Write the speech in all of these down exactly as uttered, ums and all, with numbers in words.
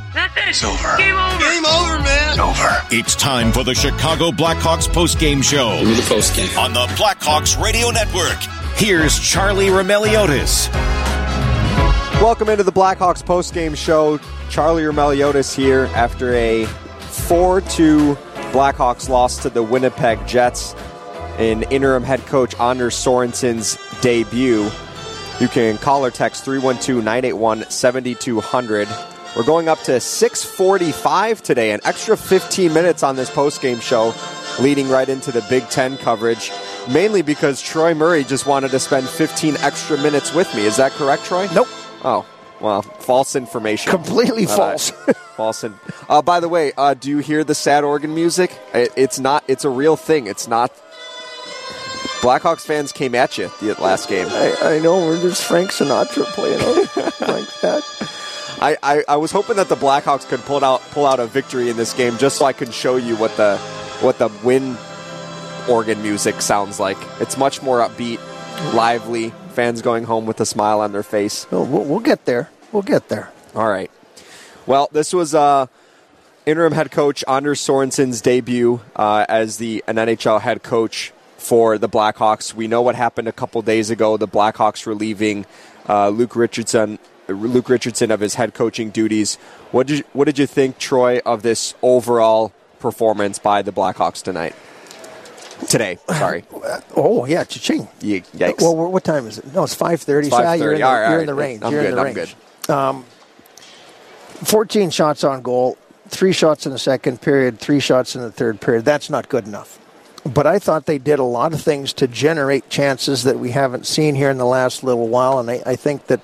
It's over. Game over. Game over, man. It's over. It's time for the Chicago Blackhawks postgame show. Give me the postgame. On the Blackhawks Radio Network. Here's Charlie Roumeliotis. Welcome into the Blackhawks postgame show. Charlie Roumeliotis here after a four two Blackhawks loss to the Winnipeg Jets in interim head coach Anders Sorensen's debut. You can call or text three one two, nine eight one, seven two zero zero. We're going up to six forty-five today, an extra fifteen minutes on this postgame show, leading right into the Big Ten coverage, mainly because Troy Murray just wanted to spend fifteen extra minutes with me. Is that correct, Troy? Nope. Oh, well, false information. Completely uh, false. false. In- uh, by the way, uh, do you hear the sad organ music? It, it's not. It's a real thing. It's not. Blackhawks fans came at you the last game. I, I know. We're just Frank Sinatra playing out like that. I, I, I was hoping that the Blackhawks could pull out pull out a victory in this game, just so I could show you what the what the win organ music sounds like. It's much more upbeat, lively. Fans going home with a smile on their face. Oh, we'll, we'll get there. We'll get there. All right. Well, this was uh, interim head coach Anders Sorensen's debut uh, as the an N H L head coach for the Blackhawks. We know what happened a couple days ago. The Blackhawks relieving uh, Luke Richardson. Luke Richardson of his head coaching duties. What did you, what did you think, Troy, of this overall performance by the Blackhawks tonight? Today, sorry. Oh, yeah, cha-ching. Ye- Yikes. Well, what time is it? No, it's five thirty. It's five thirty. So, you're in the, all right, you're all in the right. range. I'm you're good, in the I'm range. good. Um, fourteen shots on goal, three shots in the second period, three shots in the third period. That's not good enough. But I thought they did a lot of things to generate chances that we haven't seen here in the last little while, and I, I think that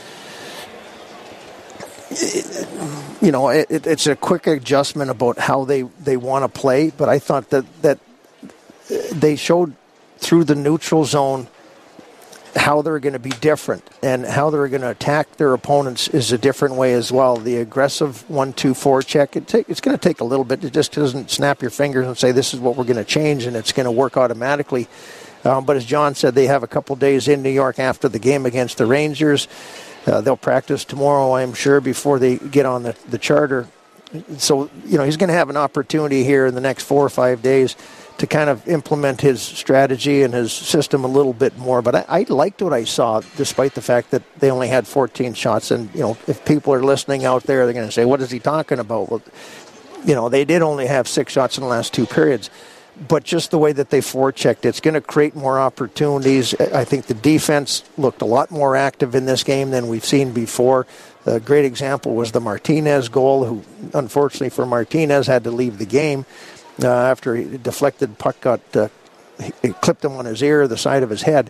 you know, it, it's a quick adjustment about how they, they want to play, but I thought that, that they showed through the neutral zone how they're going to be different, and how they're going to attack their opponents is a different way as well. The aggressive one two four check, it take, it's going to take a little bit. It just doesn't snap your fingers and say this is what we're going to change and it's going to work automatically. Um, but as John said, they have a couple days in New York after the game against the Rangers. Uh, they'll practice tomorrow, I'm sure, before they get on the, the charter. So, you know, he's going to have an opportunity here in the next four or five days to kind of implement his strategy and his system a little bit more. But I, I liked what I saw, despite the fact that they only had fourteen shots. And, you know, if people are listening out there, they're going to say, what is he talking about? Well, you know, they did only have six shots in the last two periods. But just the way that they forechecked, it's going to create more opportunities. I think the defense looked a lot more active in this game than we've seen before. A great example was the Martinez goal, who, unfortunately for Martinez, had to leave the game uh, after he deflected puck got uh, it clipped him on his ear, the side of his head.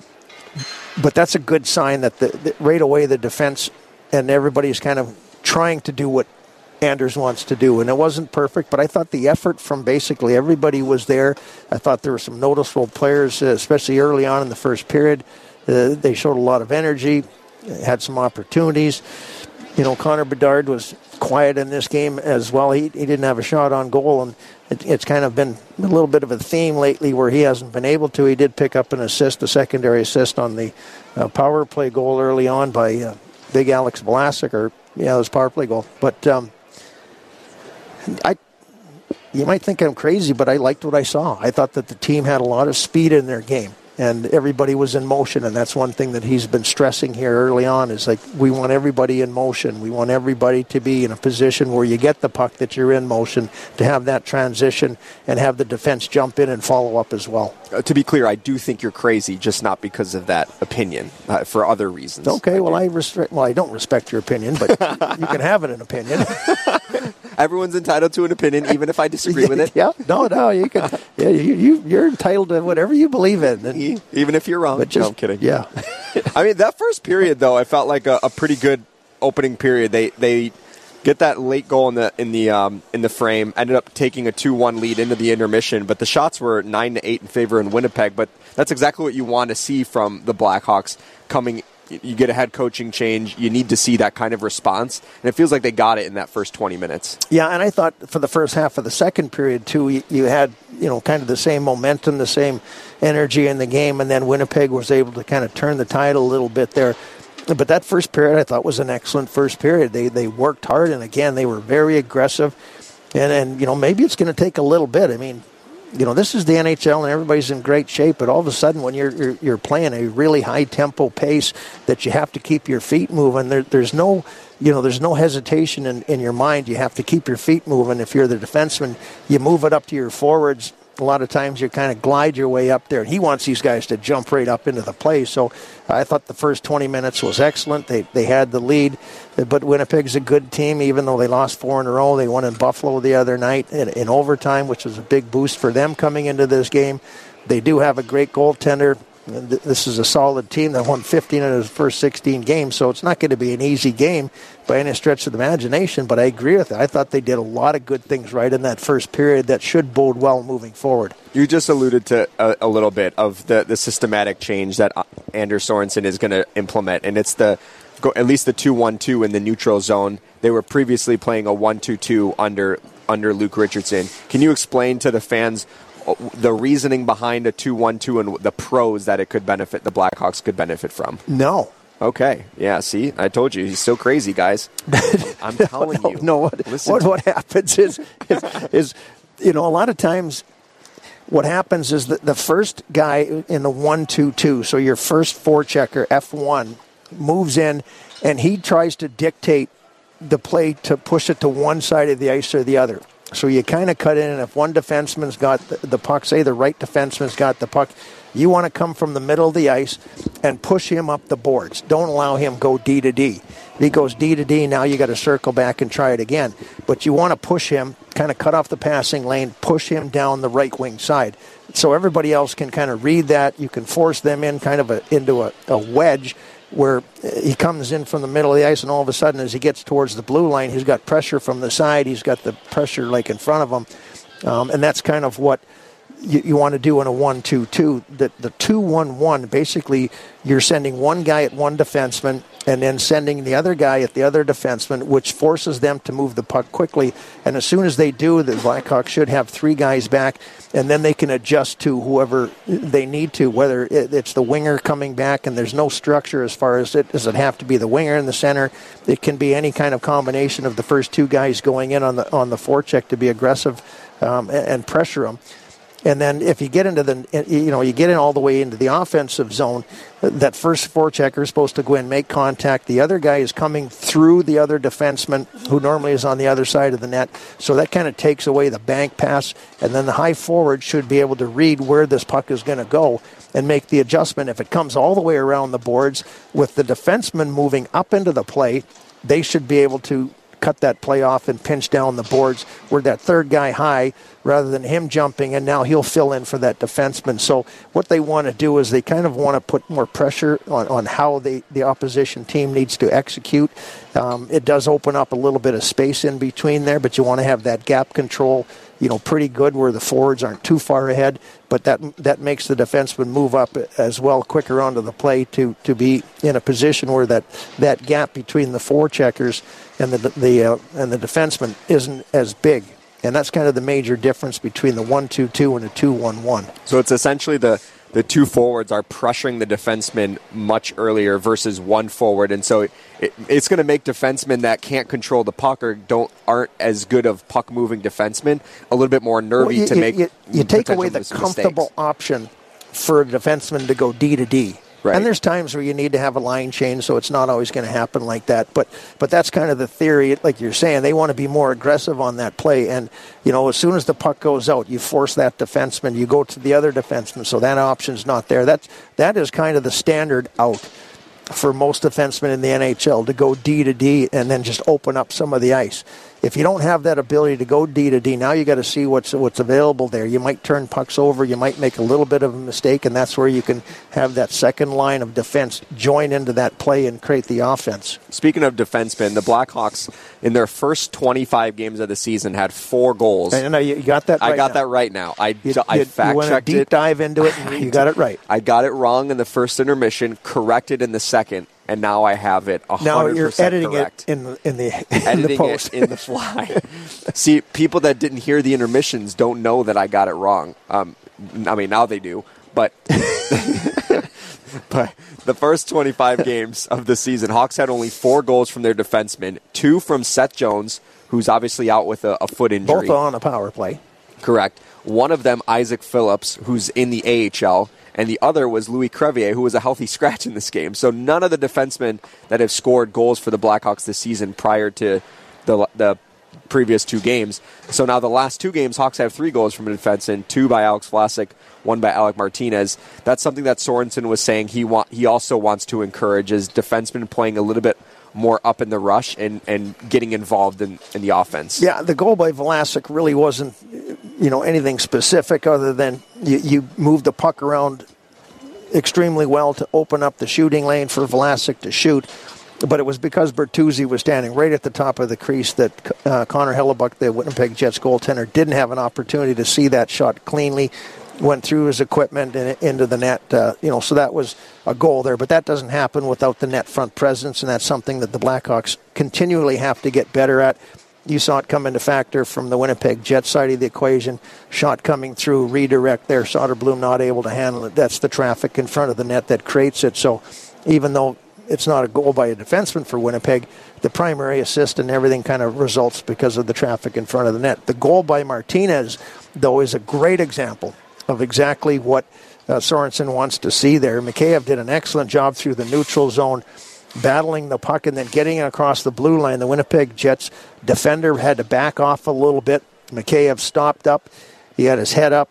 But that's a good sign that the, the, right away the defense and everybody's kind of trying to do what Anders wants to do. And it wasn't perfect, but I thought the effort from basically everybody was there. I thought there were some noticeable players, uh, especially early on in the first period. Uh, they showed a lot of energy, had some opportunities. You know, Connor Bedard was quiet in this game as well. He he didn't have a shot on goal, and it, it's kind of been a little bit of a theme lately where he hasn't been able to. He did pick up an assist, a secondary assist on the uh, power play goal early on by uh, Big Alex Vlasic, or, yeah, it was power play goal. But um, I, you might think I'm crazy, but I liked what I saw. I thought that the team had a lot of speed in their game, and everybody was in motion, and that's one thing that he's been stressing here early on is, like, we want everybody in motion. We want everybody to be in a position where you get the puck that you're in motion, to have that transition and have the defense jump in and follow up as well. Uh, to be clear, I do think you're crazy, just not because of that opinion, uh, for other reasons. Okay, I well, I respect. Well, I don't respect your opinion, but you can have it an opinion. Everyone's entitled to an opinion, even if I disagree with it. Yeah, no, no, you can. Yeah, you, you you're entitled to whatever you believe in, and, even if you're wrong. But just, no, I'm kidding. Yeah, I mean, that first period, though, I felt like a, a pretty good opening period. They they get that late goal in the in the um, in the frame, ended up taking a two one lead into the intermission, but the shots were nine to eight in favor in Winnipeg. But that's exactly what you want to see from the Blackhawks coming. You get a head coaching change, you need to see that kind of response, and it feels like they got it in that first twenty minutes. Yeah, and I thought for the first half of the second period, too, you, you had, you know, kind of the same momentum, the same energy in the game, and then Winnipeg was able to kind of turn the tide a little bit there. but that first period I thought was an excellent first period. They they worked hard, and again, they were very aggressive. And, and you know, maybe it's going to take a little bit. I mean, you know, this is the N H L, and everybody's in great shape, but all of a sudden when you're you're, you're playing a really high-tempo pace that you have to keep your feet moving, there, there's no... You know, there's no hesitation in, in your mind. You have to keep your feet moving. If you're the defenseman, you move it up to your forwards. A lot of times you kind of glide your way up there. And he wants these guys to jump right up into the play. So I thought the first twenty minutes was excellent. They they had the lead. But Winnipeg's a good team, even though they lost four in a row. They won in Buffalo the other night in, in overtime, which was a big boost for them coming into this game. They do have a great goaltender. This is a solid team that won fifteen of his first sixteen games, so it's not going to be an easy game by any stretch of the imagination, but I agree with it. I thought they did a lot of good things right in that first period that should bode well moving forward. You just alluded to a, a little bit of the, the systematic change that Anders Sorensen is going to implement, and it's the at least the two one two in the neutral zone. They were previously playing a one two two under under Luke Richardson. Can you explain to the fans the reasoning behind a two one two and the pros that it could benefit, the Blackhawks could benefit from? No. Okay. Yeah, see? I told you. He's so crazy, guys. I'm no, telling no, you. No, what, what, what happens is, is, is, you know, a lot of times what happens is that the first guy in the one two two, so your first forechecker, F one, moves in, and he tries to dictate the play to push it to one side of the ice or the other. So you kind of cut in, and if one defenseman's got the, the puck, say the right defenseman's got the puck, you want to come from the middle of the ice and push him up the boards. Don't allow him go D to D. If he goes D to D, now you got to circle back and try it again. But you want to push him, kind of cut off the passing lane, push him down the right wing side. So everybody else can kind of read that. You can force them in kind of a, into a, a wedge where he comes in from the middle of the ice, and all of a sudden as he gets towards the blue line, he's got pressure from the side, he's got the pressure like in front of him, um, and that's kind of what you, you want to do in a one two two. The, the two one one, basically you're sending one guy at one defenseman and then sending the other guy at the other defenseman, which forces them to move the puck quickly, and as soon as they do, the Blackhawks should have three guys back, and then they can adjust to whoever they need to, whether it's the winger coming back, and there's no structure as far as it does it have to be the winger in the center. It can be any kind of combination of the first two guys going in on the on the forecheck to be aggressive um, and, and pressure them. And then if you get into the, you know, you get in all the way into the offensive zone, that first forechecker is supposed to go in, make contact. The other guy is coming through the other defenseman, who normally is on the other side of the net. So that kind of takes away the bank pass. And then the high forward should be able to read where this puck is going to go and make the adjustment. If it comes all the way around the boards, with the defenseman moving up into the play, they should be able to cut that play off and pinch down the boards where that third guy high, rather than him jumping, and now he'll fill in for that defenseman. So what they want to do is they kind of want to put more pressure on, on how they, the opposition team needs to execute. Um, it does open up a little bit of space in between there, but you want to have that gap control, you know, pretty good where the forwards aren't too far ahead, but that that makes the defenseman move up as well quicker onto the play to, to be in a position where that, that gap between the forecheckers and the the uh, and the defenseman isn't as big. And that's kind of the major difference between the one two two and the two one one. So it's essentially the the two forwards are pressuring the defenseman much earlier versus one forward, and so it, it, it's going to make defensemen that can't control the puck or don't aren't as good of puck moving defensemen a little bit more nervy well, you, to you, make. You, you take away the mistakes. comfortable option for a defenseman to go D to D. Right. And there's times where you need to have a line change, so it's not always going to happen like that. But but that's kind of the theory. Like you're saying, they want to be more aggressive on that play. And, you know, as soon as the puck goes out, you force that defenseman. You go to the other defenseman, so that option's not there. That's, that is kind of the standard out for most defensemen in the N H L, to go D to D and then just open up some of the ice. If you don't have that ability to go D to D, now you got to see what's what's available there. You might turn pucks over, you might make a little bit of a mistake, and that's where you can have that second line of defense join into that play and create the offense. Speaking of defensemen, the Blackhawks in their first twenty-five games of the season had four goals. And you got that right I got now. that right now. I, you, I you, fact-checked you went a deep it. dive into it, and you got it right. I got it wrong in the first intermission, corrected in the second, and now I have it one hundred percent now you're editing correct. it in the, in the, in editing the post. it in the fly. See, people that didn't hear the intermissions don't know that I got it wrong. Um, I mean, now they do, but But the first twenty-five games of the season, Hawks had only four goals from their defensemen, two from Seth Jones, who's obviously out with a, a foot injury. Both on a power play. Correct. One of them, Isaac Phillips, who's in the A H L, and the other was Louis Crevier, who was a healthy scratch in this game. So none of the defensemen that have scored goals for the Blackhawks this season prior to the the previous two games. So now the last two games, Hawks have three goals from a defenseman, two by Alex Vlasic, one by Alec Martinez. That's something that Sorensen was saying he want, he also wants to encourage is defensemen playing a little bit more up in the rush and, and getting involved in, in the offense. Yeah, the goal by Vlasic really wasn't, you know, anything specific other than you, you moved the puck around extremely well to open up the shooting lane for Vlasic to shoot. But it was because Bertuzzi was standing right at the top of the crease that uh, Connor Hellebuyck, the Winnipeg Jets goaltender, didn't have an opportunity to see that shot cleanly. Went through his equipment and into the net. Uh, you know, so that was a goal there. But that doesn't happen without the net front presence, and that's something that the Blackhawks continually have to get better at. You saw it come into factor from the Winnipeg Jets side of the equation. Shot coming through, redirect there. Soderblom not able to handle it. That's the traffic in front of the net that creates it. So even though it's not a goal by a defenseman for Winnipeg, the primary assist and everything kind of results because of the traffic in front of the net. The goal by Martinez, though, is a great example of exactly what uh, Sorensen wants to see there. Mikheyev did an excellent job through the neutral zone, battling the puck and then getting it across the blue line. The Winnipeg Jets defender had to back off a little bit. Mikheyev stopped up. He had his head up,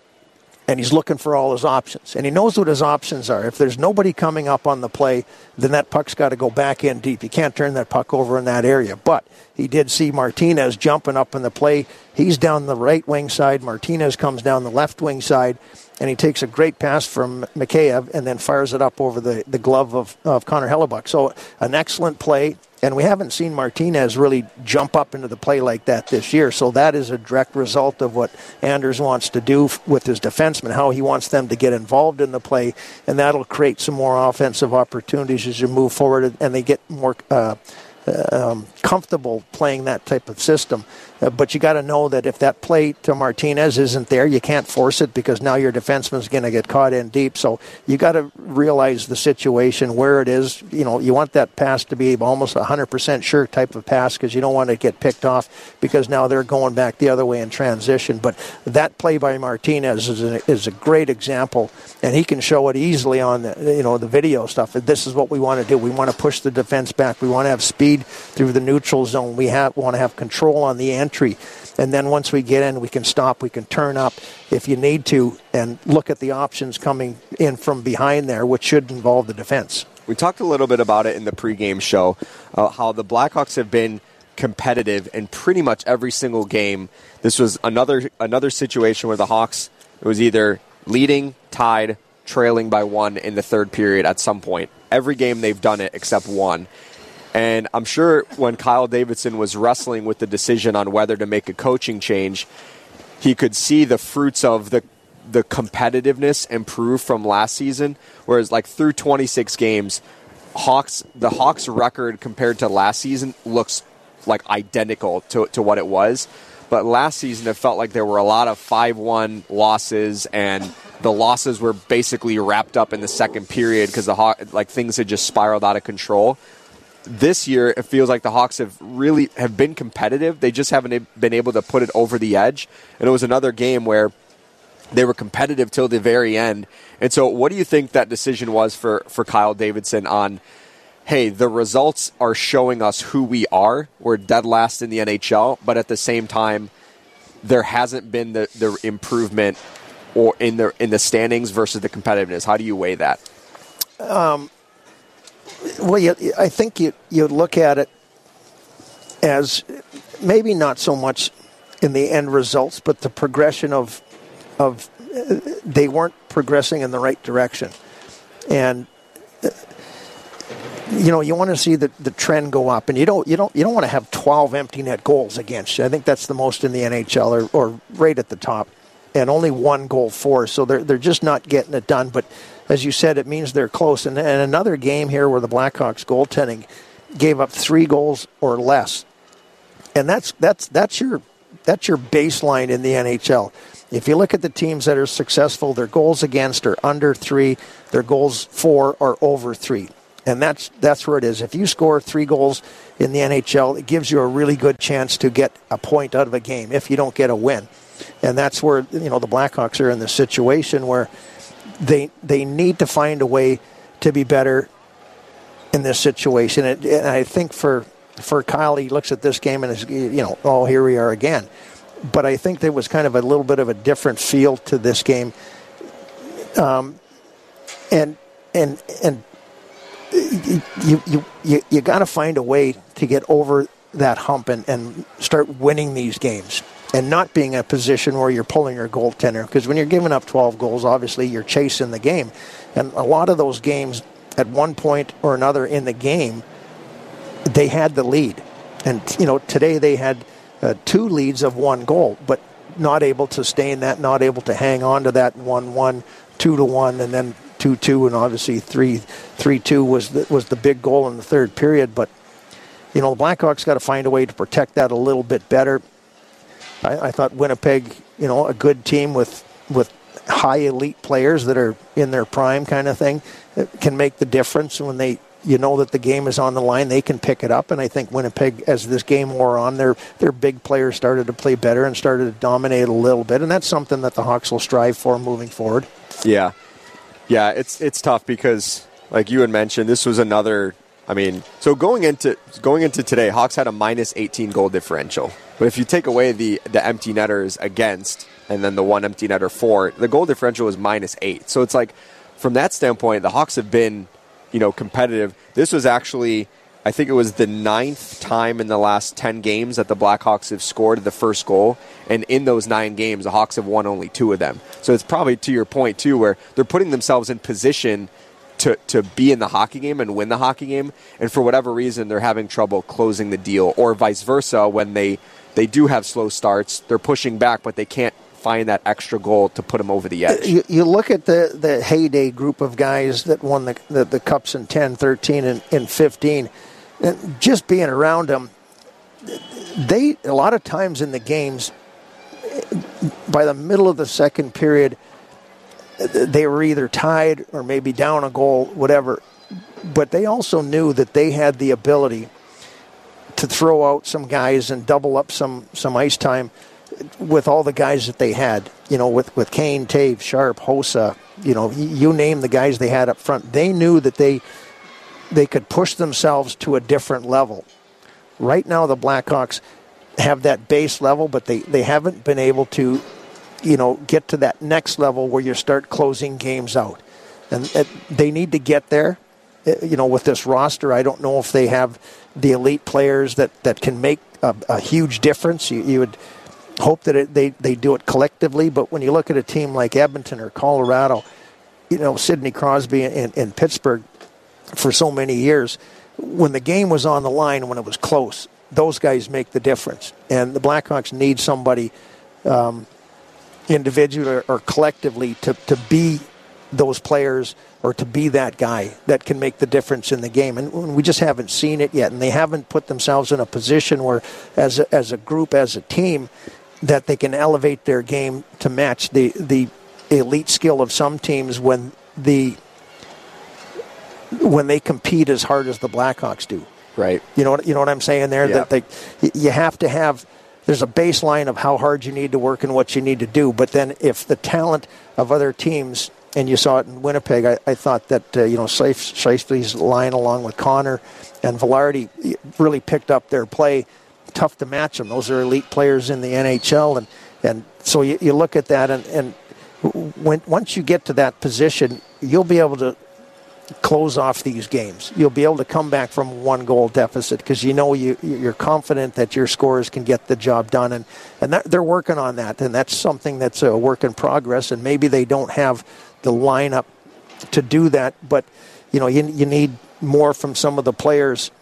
and he's looking for all his options. And he knows what his options are. If there's nobody coming up on the play, then that puck's got to go back in deep. You can't turn that puck over in that area. But he did see Martinez jumping up in the play. He's down the right wing side. Martinez comes down the left wing side, and he takes a great pass from Mikheyev and then fires it up over the, the glove of, of Connor Hellebuyck. So an excellent play. And we haven't seen Martinez really jump up into the play like that this year. So that is a direct result of what Anders wants to do with his defensemen, how he wants them to get involved in the play. And that'll create some more offensive opportunities as you move forward and they get more uh, um, comfortable playing that type of system. Uh, but you got to know that if that play to Martinez isn't there, you can't force it because now your defenseman's going to get caught in deep. So you got to realize the situation where it is. You know, you want that pass to be almost a one hundred percent sure type of pass because you don't want to get picked off because now they're going back the other way in transition. But that play by Martinez is a, is a great example, and he can show it easily on the, you know, the video stuff. This is what we want to do. We want to push the defense back. We want to have speed through the neutral zone. We have want to have control on the entry. And then once we get in, we can stop, we can turn up if you need to, and look at the options coming in from behind there, which should involve the defense. We talked a little bit about it in the pregame show, uh, how the Blackhawks have been competitive in pretty much every single game. This was another another situation where the Hawks, it was either leading, tied, trailing by one in the third period at some point. Every game they've done it except one. And I'm sure when Kyle Davidson was wrestling with the decision on whether to make a coaching change, he could see the fruits of the the competitiveness improve from last season. Whereas, like, through twenty-six games, Hawks the Hawks record compared to last season looks like identical to to what it was. But last season, it felt like there were a lot of five one losses, and the losses were basically wrapped up in the second period because the Haw- like things had just spiraled out of control. This year, it feels like the Hawks have really have been competitive. They just haven't been able to put it over the edge. And it was another game where they were competitive till the very end. And so what do you think that decision was for, for Kyle Davidson on, hey, the results are showing us who we are. We're dead last in the N H L, but at the same time, there hasn't been the, the improvement or in the in the standings versus the competitiveness. How do you weigh that? Um. Well, you, I think you you look at it as maybe not so much in the end results, but the progression of of uh, they weren't progressing in the right direction, and uh, you know you want to see the, the trend go up, and you don't you don't you don't want to have twelve empty net goals against you. I think that's the most in the N H L, or, or right at the top, and only one goal for. So they're they're just not getting it done, but. As you said, it means they're close. And, and another game here where the Blackhawks goaltending gave up three goals or less, and that's that's that's your that's your baseline in the N H L. If you look at the teams that are successful, their goals against are under three, their goals for are over three. And that's that's where it is. If you score three goals in the N H L, it gives you a really good chance to get a point out of a game if you don't get a win. And that's where, you know, the Blackhawks are in this situation where they they need to find a way to be better in this situation. And, and I think for for Kyle, he looks at this game and is, you know, oh, here we are again. But I think there was kind of a little bit of a different feel to this game, um, and and and you you you, you got to find a way to get over that hump and, and start winning these games, and not being in a position where you're pulling your goaltender. Because when you're giving up twelve goals, obviously you're chasing the game, and a lot of those games, at one point or another in the game, they had the lead, and you know today they had. Uh, two leads of one goal, but not able to sustain that, not able to hang on to that one one, two to one, and then two two, and obviously three three two was the, was the big goal in the third period. But you know the Blackhawks got to find a way to protect that a little bit better. I, I thought Winnipeg, you know, a good team with with high elite players that are in their prime, kind of thing, can make the difference when they. You know that the game is on the line, they can pick it up, and I think Winnipeg, as this game wore on, their their big players started to play better and started to dominate a little bit, and that's something that the Hawks will strive for moving forward. Yeah, yeah, it's it's tough because, like you had mentioned, this was another. I mean, so going into going into today, Hawks had a minus eighteen goal differential, but if you take away the the empty netters against, and then the one empty netter for, the goal differential was minus eight. So it's like, from that standpoint, the Hawks have been, you know, competitive. This was actually, I think it was the ninth time in the last ten games that the Blackhawks have scored the first goal, and in those nine games, the Hawks have won only two of them. So it's probably to your point, too, where they're putting themselves in position to, to be in the hockey game and win the hockey game, and for whatever reason, they're having trouble closing the deal, or vice versa, when they, they do have slow starts, they're pushing back, but they can't find that extra goal to put them over the edge. You, you look at the, the heyday group of guys that won the the, the Cups in ten, thirteen, and, and fifteen, and just being around them, they, a lot of times in the games, by the middle of the second period, they were either tied or maybe down a goal, whatever, but they also knew that they had the ability to throw out some guys and double up some, some ice time with all the guys that they had, you know, with, with Kane, Taves, Sharp, Hossa, you know, you name the guys they had up front. They knew that they they could push themselves to a different level. Right now, the Blackhawks have that base level, but they, they haven't been able to, you know, get to that next level where you start closing games out. And it, they need to get there, you know, with this roster. I don't know if they have the elite players that, that can make a, a huge difference. You, you would hope that it, they, they do it collectively, but when you look at a team like Edmonton or Colorado, you know, Sidney Crosby in, in Pittsburgh for so many years, when the game was on the line, when it was close, those guys make the difference. And the Blackhawks need somebody um, individually or, or collectively to, to be those players or to be that guy that can make the difference in the game. And we just haven't seen it yet, and they haven't put themselves in a position where, as a, as a group, as a team, that they can elevate their game to match the, the elite skill of some teams when the when they compete as hard as the Blackhawks do. Right. You know what you know what I'm saying there? Yeah. That they, you have to have, there's a baseline of how hard you need to work and what you need to do, but then if the talent of other teams, and you saw it in Winnipeg, I, I thought that uh, you know Scheifele's line along with Connor and Velarde really picked up their play. Tough to match them. Those are elite players in the N H L, and and so you, you look at that, and, and when once you get to that position, you'll be able to close off these games. You'll be able to come back from a one-goal deficit because you know you, you're confident that your scorers can get the job done, and, and that, they're working on that, and that's something that's a work in progress, and maybe they don't have the lineup to do that, but you know you, you need more from some of the players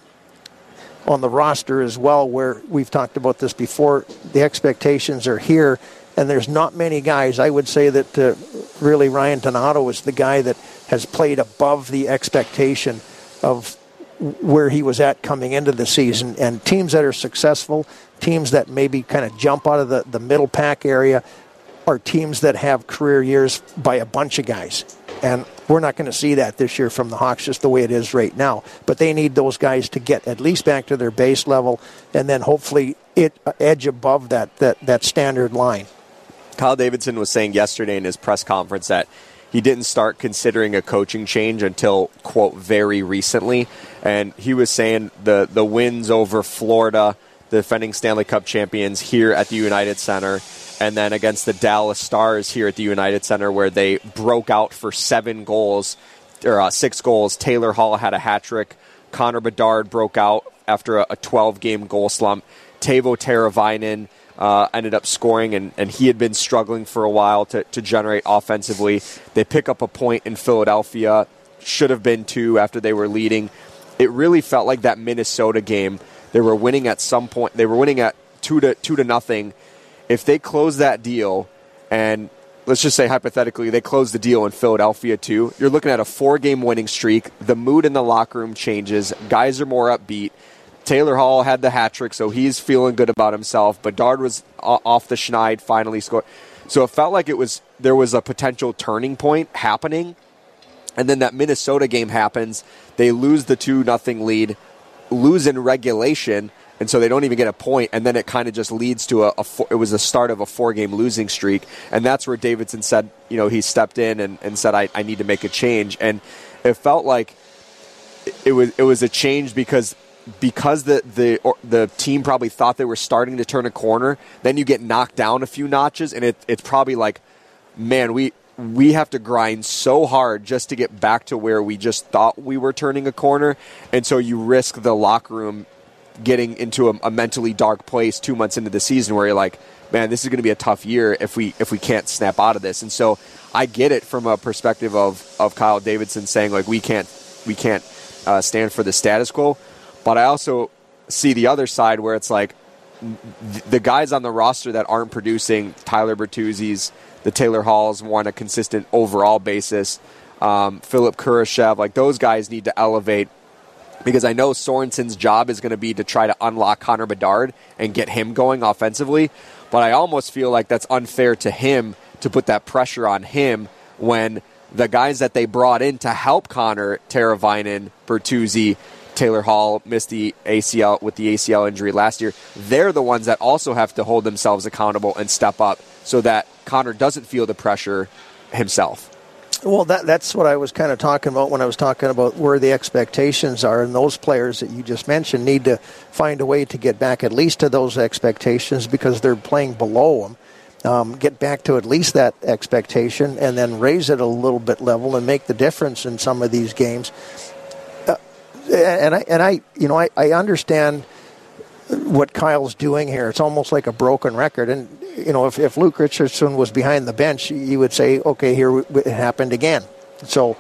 on the roster as well, where we've talked about this before. The expectations are here, and there's not many guys. I would say that uh, really Ryan Donato is the guy that has played above the expectation of where he was at coming into the season. And teams that are successful, teams that maybe kind of jump out of the, the middle pack area, are teams that have career years by a bunch of guys. And we're not going to see that this year from the Hawks, just the way it is right now. But they need those guys to get at least back to their base level, and then hopefully it uh, edge above that, that, that standard line. Kyle Davidson was saying yesterday in his press conference that he didn't start considering a coaching change until, quote, very recently. And he was saying the, the wins over Florida, the defending Stanley Cup champions here at the United Center, and then against the Dallas Stars here at the United Center, where they broke out for seven goals, or uh, six goals. Taylor Hall had a hat trick. Connor Bedard broke out after a twelve-game goal slump. Teuvo Teravainen uh, ended up scoring, and, and he had been struggling for a while to, to generate offensively. They pick up a point in Philadelphia. Should have been two after they were leading. It really felt like that Minnesota game. They were winning at some point. They were winning at two to two to nothing. If they close that deal, and let's just say hypothetically they close the deal in Philadelphia too, you're looking at a four-game winning streak. The mood in the locker room changes. Guys are more upbeat. Taylor Hall had the hat trick, so he's feeling good about himself. Bedard was off the schneid, finally scored. So it felt like it was there was a potential turning point happening. And then that Minnesota game happens. They lose the two nothing lead, lose in regulation, and so they don't even get a point, and then it kind of just leads to a, a four, it was the start of a four-game losing streak, and that's where Davidson said, you know, he stepped in and, and said, I, I need to make a change, and it felt like it was it was a change because because the the or, the team probably thought they were starting to turn a corner, then you get knocked down a few notches, and it it's probably like, man, we we have to grind so hard just to get back to where we just thought we were turning a corner, and so you risk the locker room getting into a, a mentally dark place two months into the season where you're like, man, this is going to be a tough year if we if we can't snap out of this. And so I get it from a perspective of, of Kyle Davidson saying like we can't we can't uh, stand for the status quo, but I also see the other side where it's like th- the guys on the roster that aren't producing, Tyler Bertuzzi's, the Taylor Halls, more on a consistent overall basis, um, Philip Kurashev, like those guys need to elevate. Because I know Sorensen's job is going to be to try to unlock Connor Bedard and get him going offensively. But I almost feel like that's unfair to him to put that pressure on him when the guys that they brought in to help Connor, Teravainen, Bertuzzi, Taylor Hall missed the A C L with the A C L injury last year, they're the ones that also have to hold themselves accountable and step up so that Connor doesn't feel the pressure himself. Well, that that's what I was kind of talking about when I was talking about where the expectations are, and those players that you just mentioned need to find a way to get back at least to those expectations because they're playing below them. Um, get back to at least that expectation and then raise it a little bit level and make the difference in some of these games. Uh, and I, and I, you know, I, I understand what Kyle's doing here. It's almost like a broken record. And, you know, if, if Luke Richardson was behind the bench, you would say, okay, here it happened again. So,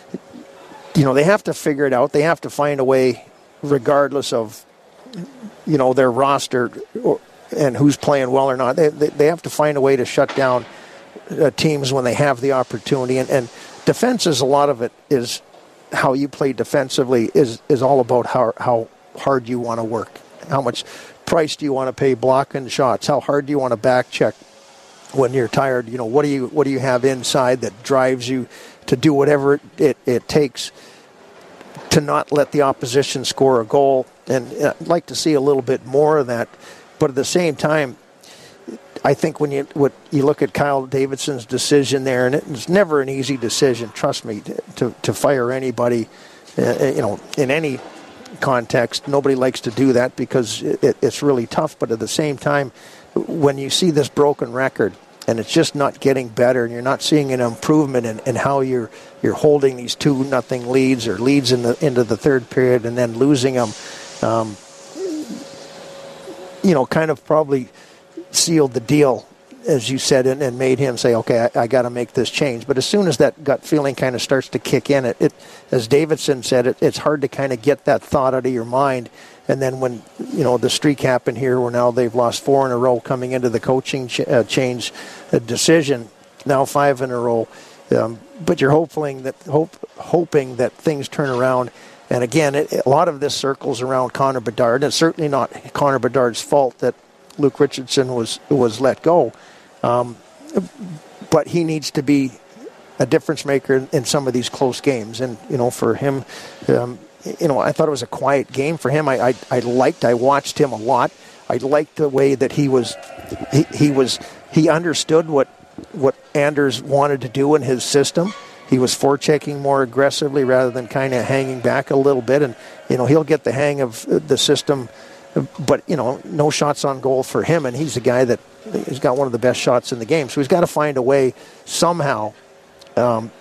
you know, they have to figure it out. They have to find a way, regardless of, you know, their roster or, and who's playing well or not. They, they, they have to find a way to shut down uh, teams when they have the opportunity. And, and defense is a lot of it is how you play defensively is, is all about how, how hard you want to work. How much price do you want to pay blocking shots? How hard do you want to back check when you're tired? You know, what do you what do you have inside that drives you to do whatever it, it, it takes to not let the opposition score a goal? And I'd like to see a little bit more of that. But at the same time, I think when you what you look at Kyle Davidson's decision there, and it's never an easy decision, trust me, to, to fire anybody, uh, you know, in any context. Nobody likes to do that because it, it's really tough. But at the same time, when you see this broken record and it's just not getting better, and you're not seeing an improvement in, in how you're you're holding these two nothing leads or leads in the into the third period and then losing them, um, you know, kind of probably sealed the deal, as you said, and, and made him say, okay, I, I got to make this change. But as soon as that gut feeling kind of starts to kick in, it, it as Davidson said, it, it's hard to kind of get that thought out of your mind. And then when, you know, the streak happened here where now they've lost four in a row coming into the coaching ch- uh, change uh, decision, now five in a row. Um, but you're hoping that hope, hoping that things turn around. And again, it, a lot of this circles around Connor Bedard. And it's certainly not Connor Bedard's fault that Luke Richardson was was let go. Um, but he needs to be a difference maker in, in some of these close games. And, you know, for him, um, you know, I thought it was a quiet game for him. I, I, I liked, I watched him a lot. I liked the way that he was, he, he was, he understood what, what Anders wanted to do in his system. He was forechecking more aggressively rather than kind of hanging back a little bit. And, you know, he'll get the hang of the system. But, you know, no shots on goal for him. And he's a guy that has got one of the best shots in the game. So he's got to find a way somehow um,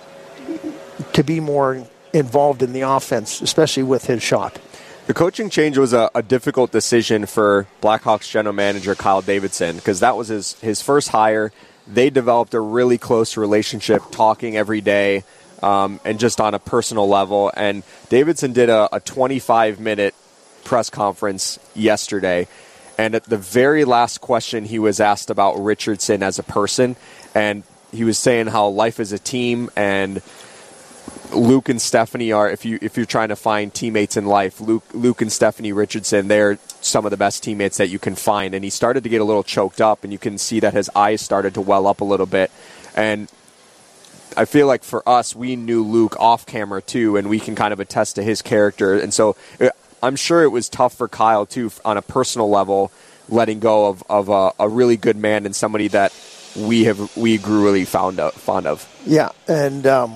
to be more involved in the offense, especially with his shot. The coaching change was a, a difficult decision for Blackhawks general manager Kyle Davidson because that was his, his first hire. They developed a really close relationship, talking every day um, and just on a personal level. And Davidson did a twenty-five minute press conference yesterday. And at the very last question, he was asked about Richardson as a person. And he was saying how life is a team and Luke and Stephanie are, if you if you're trying to find teammates in life, Luke Luke and Stephanie Richardson, they're some of the best teammates that you can find. And he started to get a little choked up, and you can see that his eyes started to well up a little bit. And I feel like for us, we knew Luke off camera too, and we can kind of attest to his character. And so I'm sure it was tough for Kyle too, on a personal level, letting go of, of a, a really good man and somebody that we have we grew really fond of. Fond of. Yeah, and um,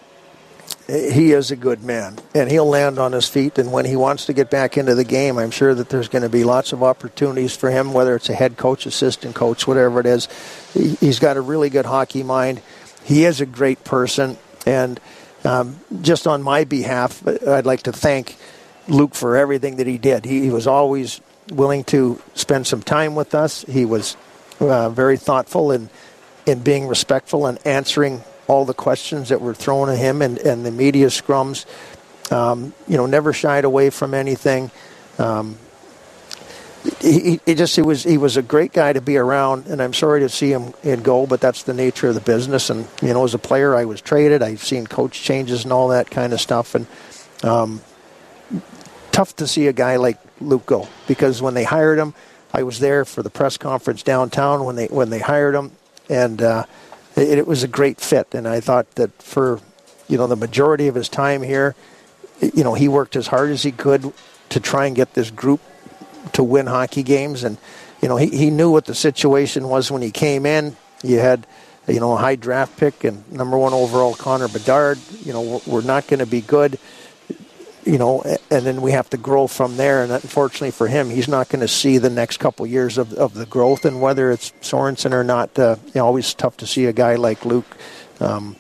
he is a good man, and he'll land on his feet. And when he wants to get back into the game, I'm sure that there's going to be lots of opportunities for him, whether it's a head coach, assistant coach, whatever it is. He's got a really good hockey mind. He is a great person, and um, just on my behalf, I'd like to thank Luke for everything that he did. He, he was always willing to spend some time with us. He was uh, very thoughtful in, in being respectful and answering all the questions that were thrown at him and, and the media scrums. Um, you know, never shied away from anything. Um, he, he just he was he was a great guy to be around, and I'm sorry to see him in go, but that's the nature of the business. And you know, as a player, I was traded. I've seen coach changes and all that kind of stuff, and um, tough to see a guy like Luke go, because when they hired him, I was there for the press conference downtown when they when they hired him, and uh, it, it was a great fit. And I thought that for you know the majority of his time here, you know, he worked as hard as he could to try and get this group to win hockey games. And you know, he, he knew what the situation was when he came in. You had you know a high draft pick and number one overall Connor Bedard. You know, we're, we're not going to be good. You know, and then we have to grow from there. And unfortunately for him, he's not going to see the next couple years of, of the growth. And whether it's Sorensen or not, uh, you know, always tough to see a guy like Luke um,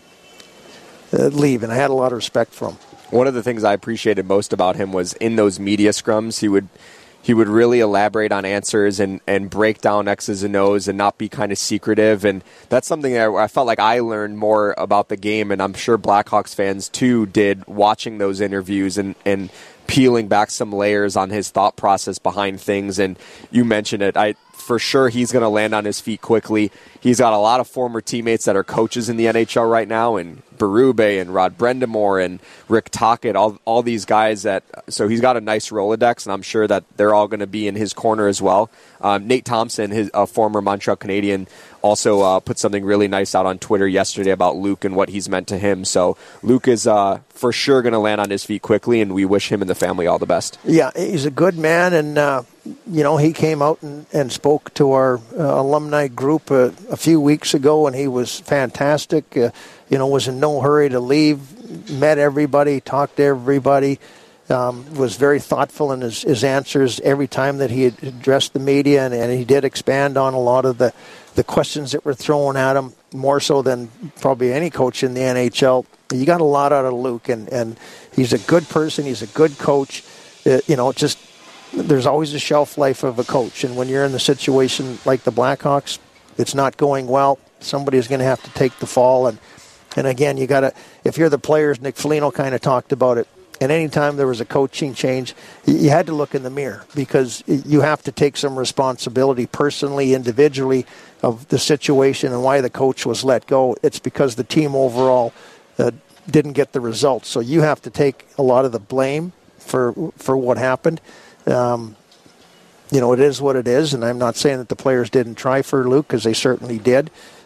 uh, leave. And I had a lot of respect for him. One of the things I appreciated most about him was in those media scrums, he would he would really elaborate on answers and, and break down X's and O's and not be kind of secretive. And that's something that I felt like I learned more about the game, and I'm sure Blackhawks fans too did, watching those interviews and, and peeling back some layers on his thought process behind things. And you mentioned it. I for sure he's going to land on his feet quickly. He's got a lot of former teammates that are coaches in the N H L right now, and Berube and Rod Brendamore and Rick Tocchet, all all these guys that, so he's got a nice Rolodex, and I'm sure that they're all going to be in his corner as well. Um, Nate Thompson, his a former Montreal Canadian, also uh, put something really nice out on Twitter yesterday about Luke and what he's meant to him. So Luke is uh, for sure going to land on his feet quickly, and we wish him and the family all the best. Yeah, he's a good man, and uh, you know, he came out and, and spoke to our uh, alumni group uh, a few weeks ago, and he was fantastic. Uh, you know, was in no hurry to leave, met everybody, talked to everybody, um, was very thoughtful in his, his answers every time that he had addressed the media, and, and he did expand on a lot of the, the questions that were thrown at him, more so than probably any coach in the N H L. You got a lot out of Luke, and, and he's a good person, he's a good coach. Uh, you know, just there's always a shelf life of a coach, and when you're in the situation like the Blackhawks, it's not going well, somebody's going to have to take the fall. And And again, you got to, if you're the players, Nick Foligno kind of talked about it, and anytime there was a coaching change, you had to look in the mirror, because you have to take some responsibility personally, individually, of the situation and why the coach was let go. It's because the team overall uh, didn't get the results. So you have to take a lot of the blame for for what happened. Um, you know, it is what it is, and I'm not saying that the players didn't try for Luke, because they certainly did.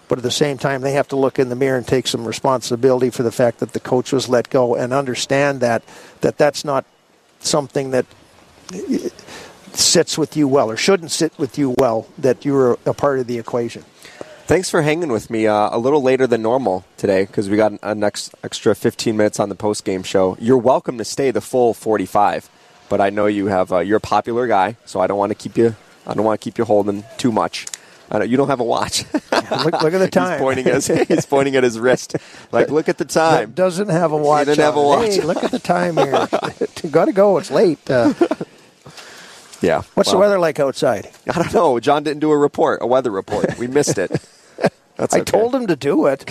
But at the same time, they have to look in the mirror and take some responsibility for the fact that the coach was let go and understand that that that's not something that sits with you well or shouldn't sit with you well, that you're a part of the equation. Thanks for hanging with me uh, a little later than normal today because we got an next extra fifteen minutes on the post-game show. You're welcome to stay the full forty-five, but I know you have uh, you're a popular guy, so I don't want to keep you I don't want to keep you holding too much. I don't, you don't have a watch. look, look at the time. He's pointing, at his, he's pointing at his wrist. Like, look at the time. Doesn't have a watch. He didn't have a watch. Hey, look at the time here. Got to go. It's late. Uh, yeah. What's well, the weather like outside? I don't know. John didn't do a report, a weather report. We missed it. That's I okay. told him to do it.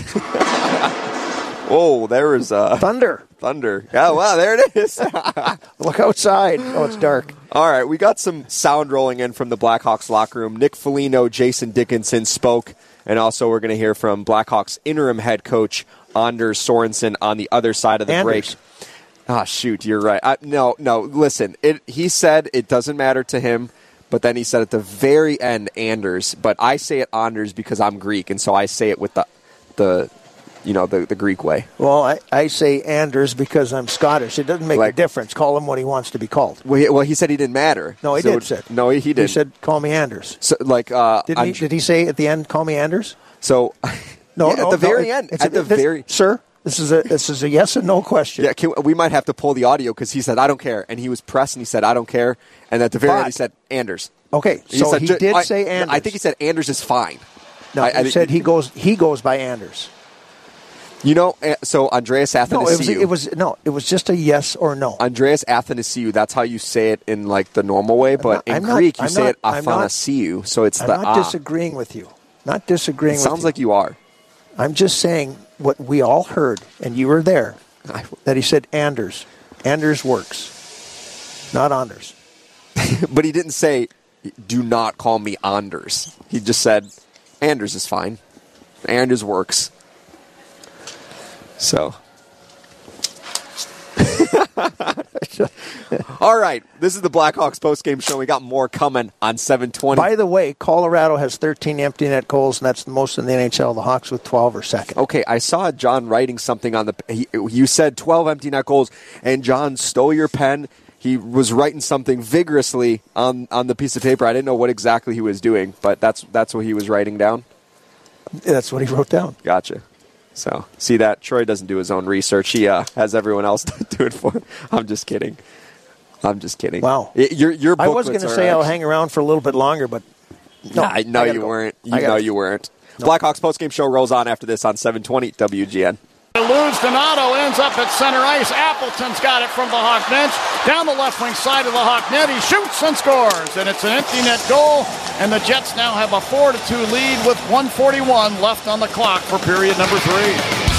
Oh, there is uh, thunder. Thunder. Yeah, wow, there it is. Look outside. Oh, it's dark. All right, we got some sound rolling in from the Blackhawks locker room. Nick Foligno, Jason Dickinson spoke, and also we're going to hear from Blackhawks interim head coach Anders Sorensen on the other side of the Anders. break. Ah, shoot, you're right. I, no, no, listen. It, he said it doesn't matter to him. But then he said at the very end, Anders. But I say it Anders because I'm Greek, and so I say it with the, the, you know, the, the Greek way. Well, I, I say Anders because I'm Scottish. It doesn't make like, a difference. Call him what he wants to be called. Well, he, well, he said he didn't matter. No, he so did. It, said no, he, he did. He said, "Call me Anders." So, like, uh, did he? Did he say at the end, "Call me Anders"? So, no, yeah, no at the very no, end. It's At a, the this, very, sir. This is a this is a yes and no question. Yeah, can, we might have to pull the audio because he said, "I don't care," and he was pressed and he said, "I don't care," and at the very but, end he said, "Anders." Okay, he so said, he did I, say Anders. I think he said Anders is fine. No, I, he I, said he goes he goes by Anders. You know, so Andreas Athanasiou. No, it was, it was no, it was just a yes or no. Andreas Athanasiou. That's how you say it in like the normal way, but not, in I'm Greek not, you I'm say not, it Athanasiou. So it's I'm the not ah. disagreeing with you. Not disagreeing. It with sounds you. like you are. I'm just saying what we all heard, and you were there. That he said Anders. Anders works, not Anders. But he didn't say, "Do not call me Anders." He just said, "Anders is fine. Anders works." So. All right, this is the Blackhawks postgame show. We got more coming on seven twenty. By the way, Colorado has thirteen empty net goals, and that's the most in the N H L. The Hawks with twelve are second. Okay, I saw John writing something on the. He, you said twelve empty net goals, and John stole your pen. He was writing something vigorously on, on the piece of paper. I didn't know what exactly he was doing, but that's that's what he was writing down. That's what he wrote down. Gotcha. So, see that? Troy doesn't do his own research. He uh, has everyone else do it for him. I'm just kidding. I'm just kidding. Wow. It, your your I was going to say I'll hang around for a little bit longer, but no, nah, no, you go. weren't. You know you weren't. No. Blackhawks postgame show rolls on after this on seven twenty W G N. Lose Donato ends up at center ice. Appleton's got it from the Hawk bench. Down the left wing side of the Hawk net. He shoots and scores. And it's an empty net goal. And the Jets now have a four to two lead with one forty-one left on the clock for period number three.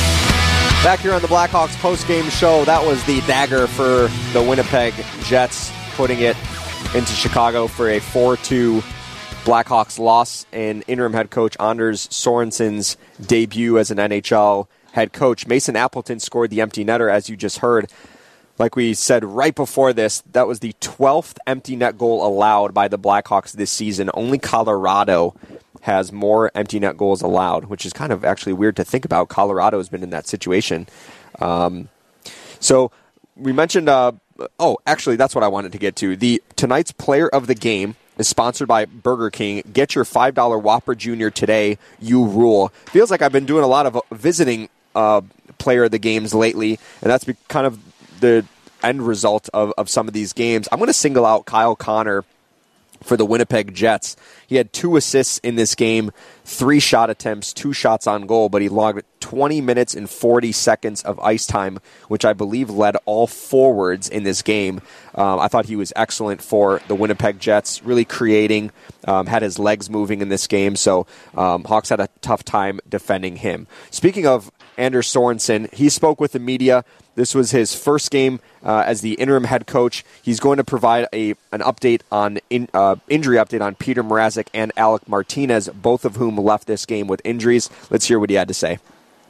Back here on the Blackhawks postgame show, that was the dagger for the Winnipeg Jets, putting it into Chicago for a four two Blackhawks loss. And interim head coach Anders Sorensen's debut as an N H L head coach. Mason Appleton scored the empty netter, as you just heard. Like we said right before this, that was the twelfth empty net goal allowed by the Blackhawks this season. Only Colorado has more empty net goals allowed, which is kind of actually weird to think about. Colorado has been in that situation. Um, so we mentioned, uh, oh, actually, that's what I wanted to get to. The tonight's player of the game is sponsored by Burger King. Get your five dollar Whopper Junior today. You rule. Feels like I've been doing a lot of visiting uh, player of the games lately, and that's kind of the end result of, of some of these games. I'm going to single out Kyle Connor for the Winnipeg Jets. He had two assists in this game, three shot attempts, two shots on goal, but he logged twenty minutes and forty seconds of ice time, which I believe led all forwards in this game. Um, I thought he was excellent for the Winnipeg Jets, really creating, um, had his legs moving in this game, so um, Hawks had a tough time defending him. Speaking of Anders Sorensen, he spoke with the media. This was his first game uh, as the interim head coach. He's going to provide a an update on in, uh, injury update on Peter Mrazek and Alec Martinez, both of whom left this game with injuries. Let's hear what he had to say.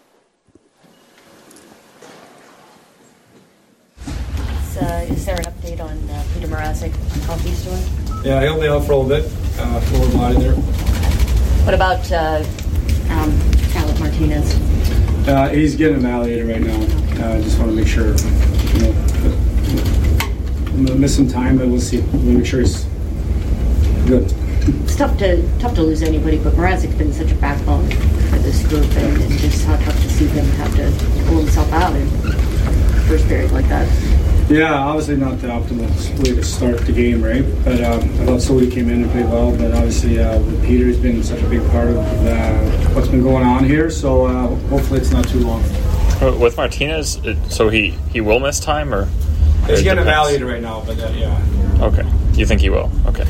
Uh, is there an update on uh, Peter Mrazek, how he's doing? Yeah, he'll be out for a little bit. Uh, lower body there. What about uh, um, Martinez? Uh, he's getting evaluated right now. I uh, just want to make sure, you know, I'm going to miss some time, but we'll see. We'll make sure he's good. It's tough to tough to lose anybody, but Mrazek's been such a backbone for this group, and, and just how tough to see him have to pull himself out in first period like that. Yeah, obviously not the optimal way to start the game, right? But um, I thought Soli came in and played well, but obviously uh, Peter's been such a big part of uh, what's been going on here, so uh, hopefully it's not too long. With Martinez, it, so he, he will miss time, or? He's getting evaluated right now, but uh, yeah. Okay. You think he will? Okay.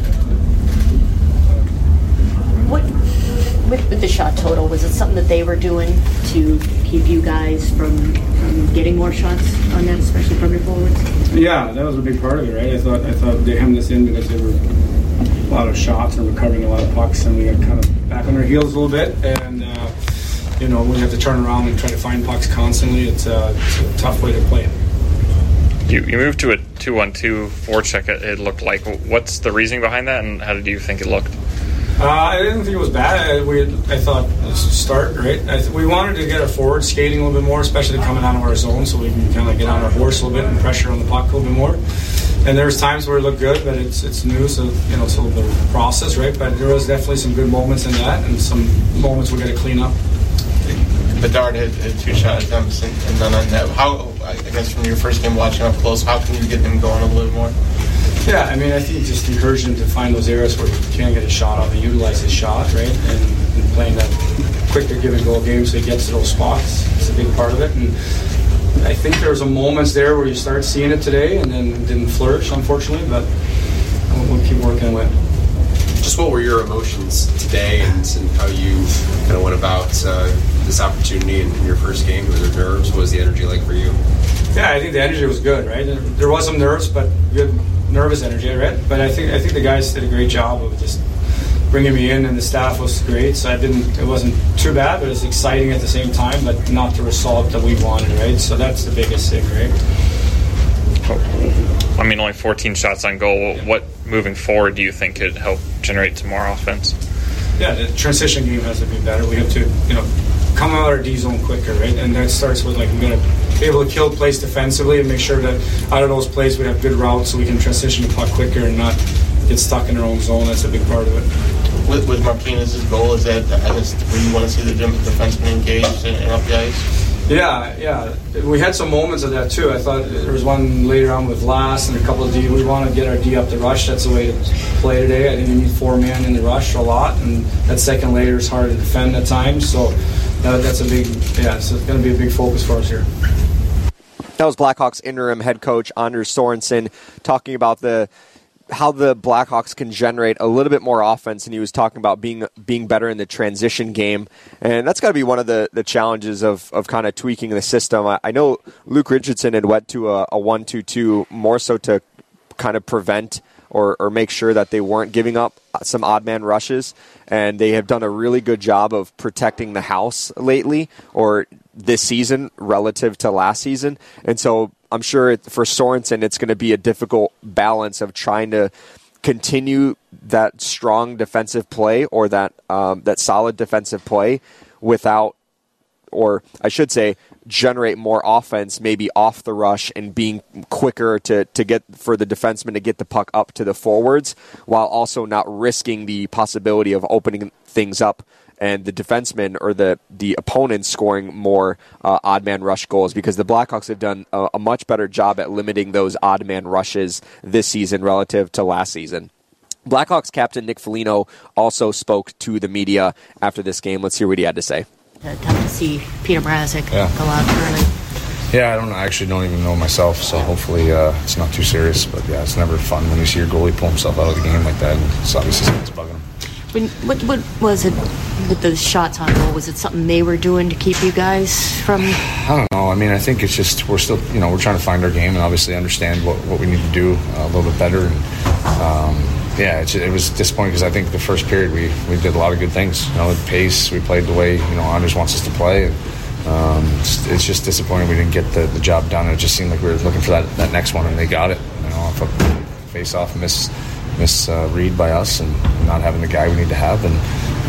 What, with, with the shot total, was it something that they were doing to keep you guys from, from getting more shots on that, especially from your forwards? Yeah, that was a big part of it, right? I thought I thought they hemmed us in because they were a lot of shots and recovering a lot of pucks, and we got kind of back on our heels a little bit, and uh, you know, we have to turn around and try to find pucks constantly. It's, uh, it's a tough way to play it. You, you moved to a two one two forecheck, it, it looked like. What's the reasoning behind that, and how did you think it looked? Uh, I didn't think it was bad. I, we, I thought start right. I th- we wanted to get our forward skating a little bit more, especially coming out of our zone, so we can kind of get on our horse a little bit and pressure on the puck a little bit more. And there was times where it looked good, but it's it's new, so you know it's a little bit of a process, right? But there was definitely some good moments in that, and some moments we got to clean up. Bedard had, had two shot attempts and, and none on net. How, I guess, from your first game watching up close, how can you get him going a little more? Yeah, I mean, I think just encourage him to find those areas where he can get a shot off and utilize his shot, right? And, and playing that quicker give and go game so he gets to those spots. It's a big part of it. And I think there was a moments there where you start seeing it today and then didn't flourish, unfortunately, but we'll, we'll keep working with it. Just what were your emotions today and, and how you kind of went about uh, this opportunity in, in your first game? Were there nerves? What was the energy like for you? Yeah, I think the energy was good, right? There was some nerves, but good nervous energy, right? But I think I think the guys did a great job of just bringing me in, and the staff was great. So I didn't. It wasn't too bad, but it was exciting at the same time, but not the result that we wanted, right? So that's the biggest thing, right? I mean, only fourteen shots on goal. What moving forward do you think could help generate some more offense? Yeah, the transition game has to be better. We have to, you know, come out of our D zone quicker, right? And that starts with, like, we're going to be able to kill plays defensively and make sure that out of those plays we have good routes so we can transition the puck quicker and not get stuck in our own zone. That's a big part of it. With, with Martinez's goal, is that I guess where you want to see the defenseman engaged and, and up the ice? Yeah, yeah. We had some moments of that too. I thought there was one later on with Lass and a couple of D. We want to get our D up the rush. That's the way to play today. I think we need four men in the rush a lot, and that second layer is hard to defend at times. So uh, that's a big, yeah, so it's going to be a big focus for us here. That was Blackhawks interim head coach Anders Sorensen talking about the how the Blackhawks can generate a little bit more offense, and he was talking about being being better in the transition game, and that's got to be one of the, the challenges of, of kind of tweaking the system. I, I know Luke Richardson had went to a, a one two two more so to kind of prevent or, or make sure that they weren't giving up some odd man rushes, and they have done a really good job of protecting the house lately, or this season relative to last season, and so I'm sure it, for Sorensen, it's going to be a difficult balance of trying to continue that strong defensive play or that um, that solid defensive play without, or I should say, generate more offense, maybe off the rush and being quicker to, to get for the defenseman to get the puck up to the forwards, while also not risking the possibility of opening things up and the defenseman or the, the opponent scoring more uh, odd man rush goals, because the Blackhawks have done a, a much better job at limiting those odd man rushes this season relative to last season. Blackhawks captain Nick Foligno also spoke to the media after this game. Let's hear what he had to say. Uh, tough to see Peter Mrazek yeah. go out early. Yeah, I don't. I actually don't even know myself, so hopefully uh, it's not too serious. But yeah, it's never fun when you see your goalie pull himself out of the game like that, and it's obviously something's bugging him. When, what, what was it with those shots on goal? Was it something they were doing to keep you guys from? I don't know. I mean, I think it's just we're still, you know, we're trying to find our game and obviously understand what, what we need to do uh, a little bit better. And um, yeah, it's, it was disappointing because I think the first period we, we did a lot of good things. You know, the pace, we played the way, you know, Anders wants us to play. And, um, it's, it's just disappointing we didn't get the, the job done. It just seemed like we were looking for that, that next one, and they got it. You know, I thought face off, miss. miss uh, read by us and not having the guy we need to have, and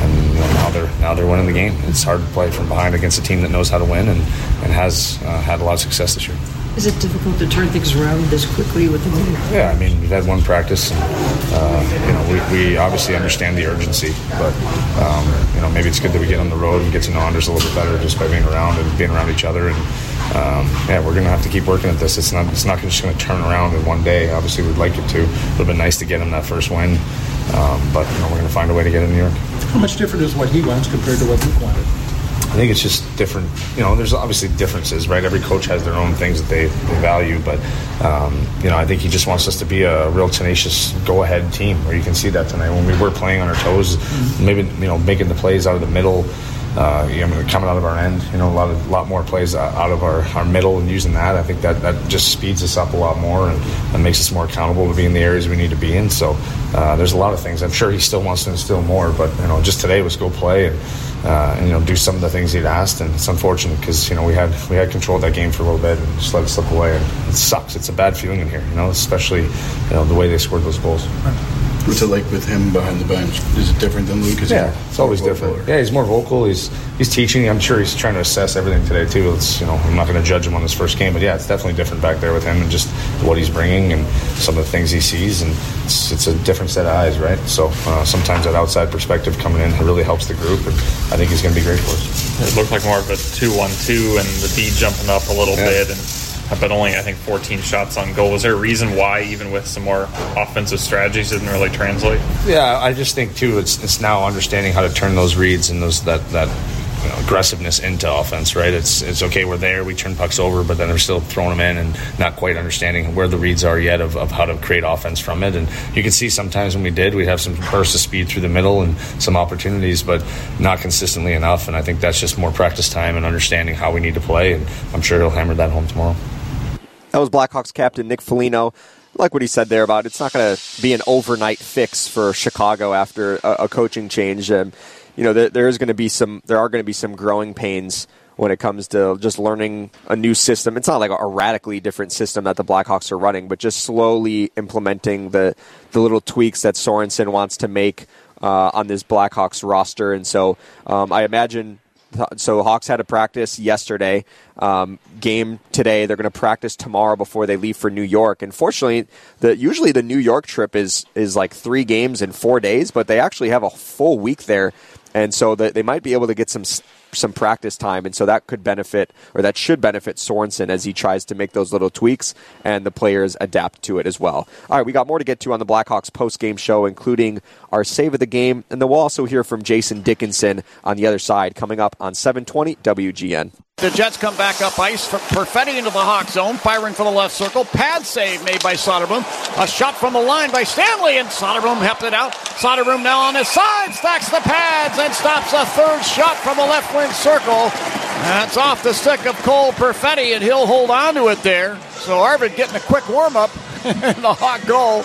and you know, now they're now they're winning the game. It's hard to play from behind against a team that knows how to win and, and has uh, had a lot of success this year. Is it difficult to turn things around this quickly with the win? Yeah, I mean, we've had one practice, and uh, you know, we, we obviously understand the urgency, but um, you know, maybe it's good that we get on the road and get to know Anders a little bit better just by being around and being around each other. And um, yeah, we're going to have to keep working at this. It's not it's not just going to turn around in one day. Obviously, we'd like it to. It would have been nice to get him that first win, um, but you know, we're going to find a way to get it in New York. How much different is what he wants compared to what Luke wanted? I think it's just different. You know, there's obviously differences, right? Every coach has their own things that they, they value, but um, you know, I think he just wants us to be a real tenacious go-ahead team. Where you can see that tonight when we were playing on our toes, mm-hmm. maybe you know making the plays out of the middle, uh, you know, coming out of our end. You know, a lot of lot more plays out of our, our middle and using that. I think that, that just speeds us up a lot more and, and makes us more accountable to be in the areas we need to be in. So uh, there's a lot of things. I'm sure he still wants to instill more, but you know, just today was go play and. Uh, and you know, do some of the things he'd asked, and it's unfortunate because you know we had we had control of that game for a little bit and just let it slip away, and it sucks. It's a bad feeling in here, you know, especially you know the way they scored those goals. What's it like with him behind the bench? Is it different than Luke? Is yeah, it's always different. Or? Yeah, he's more vocal. He's he's teaching. I'm sure he's trying to assess everything today too. It's you know I'm not going to judge him on his first game, but yeah, it's definitely different back there with him and just what he's bringing and some of the things he sees, and it's, it's a different set of eyes, right? So uh, sometimes that outside perspective coming in really helps the group, and I think he's going to be great for us. It looked like more of a two one two, and the D jumping up a little yeah. bit, and but only, I think, fourteen shots on goal. Was there a reason why, even with some more offensive strategies, didn't really translate? Yeah, I just think, too, it's it's now understanding how to turn those reads and those that, that you know, aggressiveness into offense, right? It's it's okay, we're there, we turn pucks over, but then they're still throwing them in and not quite understanding where the reads are yet of, of how to create offense from it. And you can see sometimes when we did, we'd have some bursts of speed through the middle and some opportunities, but not consistently enough. And I think that's just more practice time and understanding how we need to play, and I'm sure he'll hammer that home tomorrow. That was Blackhawks captain Nick Foligno. I like what he said there about it's not going to be an overnight fix for Chicago after a, a coaching change. Um, you know, there, there is going to be some, there are going to be some growing pains when it comes to just learning a new system. It's not like a radically different system that the Blackhawks are running, but just slowly implementing the the little tweaks that Sorensen wants to make uh, on this Blackhawks roster. And so um, I imagine. So Hawks had a practice yesterday, um, game today. They're going to practice tomorrow before they leave for New York. And fortunately, the, usually the New York trip is is like three games in four days, but they actually have a full week there. And so the, they might be able to get some some practice time, and so that could benefit, or that should benefit Sorensen as he tries to make those little tweaks, and the players adapt to it as well. All right, we got more to get to on the Blackhawks post-game show, including our save of the game, and then we'll also hear from Jason Dickinson on the other side, coming up on seven twenty W G N. The Jets come back up ice. Perfetti into the Hawk zone, firing for the left circle. Pad save made by Soderblom. A shot from the line by Stanley, and Soderblom helped it out. Soderblom now on his side, stacks the pads, and stops a third shot from the left wing circle. That's off the stick of Cole Perfetti, and he'll hold on to it there. So Arvid getting a quick warm-up in the Hawk goal.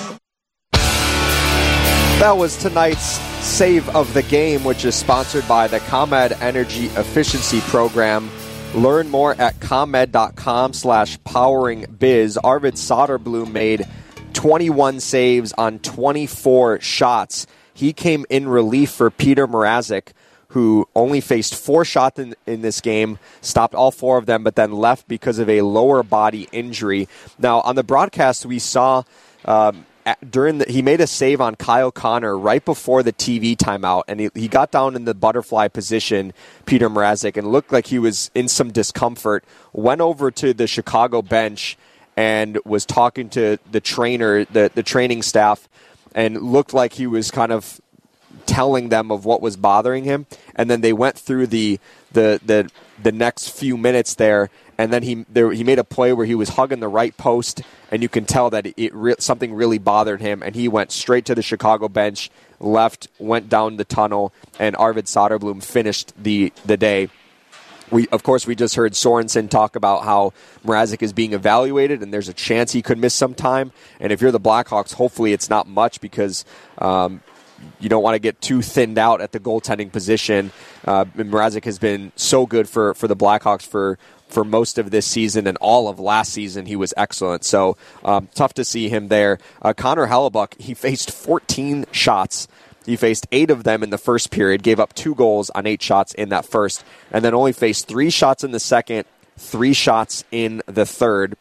That was tonight's save of the game, which is sponsored by the ComEd Energy Efficiency Program. Learn more at ComEd.com slash powering biz. Arvid Soderblom made twenty-one saves on twenty-four shots. He came in relief for Peter Mrazek, who only faced four shots in, in this game, stopped all four of them, but then left because of a lower body injury. Now, on the broadcast, we saw um, during the, he made a save on Kyle Connor right before the T V timeout, and he, he got down in the butterfly position, Peter Mrazek, and looked like he was in some discomfort, went over to the Chicago bench and was talking to the trainer, the, the training staff, and looked like he was kind of telling them of what was bothering him. And then they went through the the the, the next few minutes there, and then he there, he made a play where he was hugging the right post, and you can tell that it re- something really bothered him, and he went straight to the Chicago bench, left, went down the tunnel, and Arvid Soderblom finished the, the day. We, of course, we just heard Sorensen talk about how Mrazek is being evaluated, and there's a chance he could miss some time. And if you're the Blackhawks, hopefully it's not much, because um, you don't want to get too thinned out at the goaltending position. Uh, Mrazek has been so good for, for the Blackhawks for for most of this season, and all of last season he was excellent. So um, tough to see him there. Uh, Connor Hellebuyck, he faced fourteen shots He faced eight of them in the first period, gave up two goals on eight shots in that first, and then only faced three shots in the second, three shots in the third.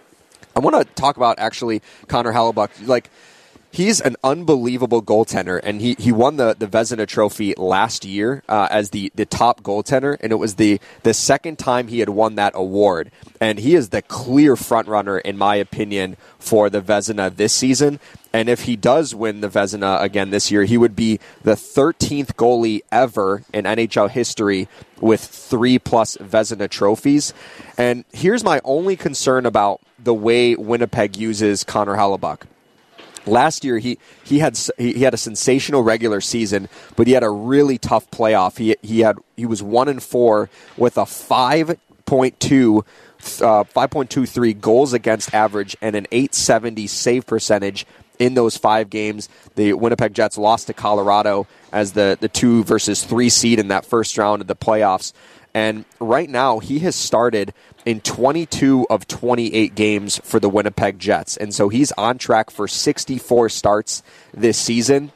I want to talk about, actually, Connor Hellebuyck. Like, he's an unbelievable goaltender, and he, he won the, the Vezina Trophy last year uh, as the, the top goaltender, and it was the, the second time he had won that award. And he is the clear frontrunner, in my opinion, for the Vezina this season. And if he does win the Vezina again this year, he would be the thirteenth goalie ever in N H L history with three-plus Vezina trophies. And here's my only concern about the way Winnipeg uses Connor Hellebuyck. Last year, he he had he had a sensational regular season, but he had a really tough playoff. He he had he was one and four with a five point two uh, five point two three goals against average and an eight seventy save percentage in those five games. The Winnipeg Jets lost to Colorado as the the two versus three seed in that first round of the playoffs. And right now, he has started in twenty-two of twenty-eight games for the Winnipeg Jets. And so he's on track for sixty-four starts this season.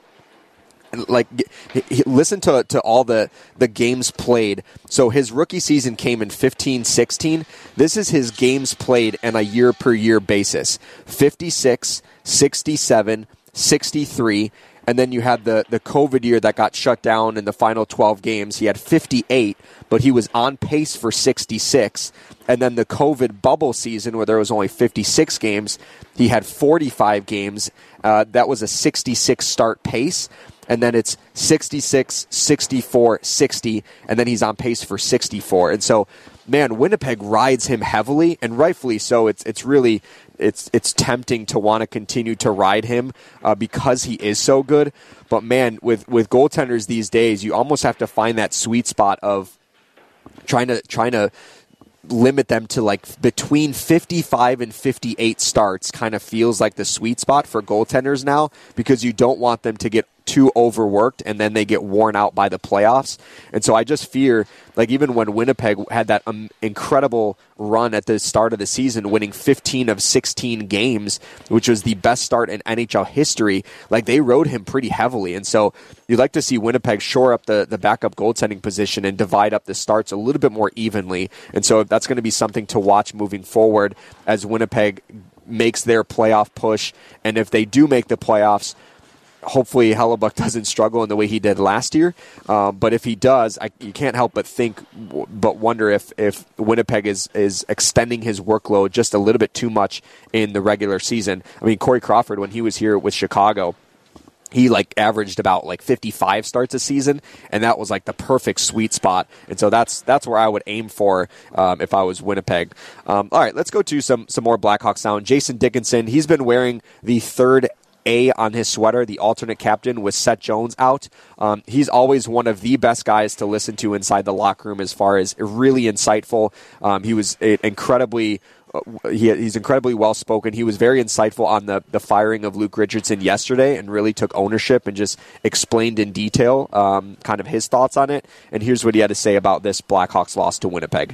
Like, listen to to all the, the games played. So his rookie season came in fifteen sixteen. This is his games played on a year-per-year basis. fifty-six, sixty-seven, sixty-three, and then you had the, the COVID year that got shut down in the final twelve games. He had fifty-eight, but he was on pace for sixty-six. And then the COVID bubble season where there was only fifty-six games, he had forty-five games. Uh, that was a sixty-six start pace. And then it's sixty-six, sixty-four, sixty, and then he's on pace for sixty-four. And so, man, Winnipeg rides him heavily, and rightfully so. It's it's really it's it's tempting to want to continue to ride him uh, because he is so good. But man, with with goaltenders these days, you almost have to find that sweet spot of trying to trying to limit them to like between fifty-five and fifty-eight starts. Kind of feels like the sweet spot for goaltenders now, because you don't want them to get too overworked and then they get worn out by the playoffs. And so I just fear, like, even when Winnipeg had that um, incredible run at the start of the season, winning fifteen of sixteen games, which was the best start in N H L history, like, they rode him pretty heavily. And so you'd like to see Winnipeg shore up the, the backup goaltending position and divide up the starts a little bit more evenly. And so that's going to be something to watch moving forward as Winnipeg makes their playoff push. And if they do make the playoffs, hopefully Hellebuyck doesn't struggle in the way he did last year. Um, but if he does, I, you can't help but think, but wonder if, if Winnipeg is, is extending his workload just a little bit too much in the regular season. I mean, Corey Crawford, when he was here with Chicago, he like averaged about like fifty-five starts a season, and that was like the perfect sweet spot. And so that's that's where I would aim for um, if I was Winnipeg. Um, all right, let's go to some some more Blackhawks sound. Jason Dickinson, he's been wearing the third A on his sweater, the alternate captain with Seth Jones out. Um, he's always one of the best guys to listen to inside the locker room as far as really insightful. Um, he was incredibly uh, he, he's incredibly well-spoken. He was very insightful on the, the firing of Luke Richardson yesterday and really took ownership and just explained in detail um, kind of his thoughts on it. And here's what he had to say about this Blackhawks loss to Winnipeg.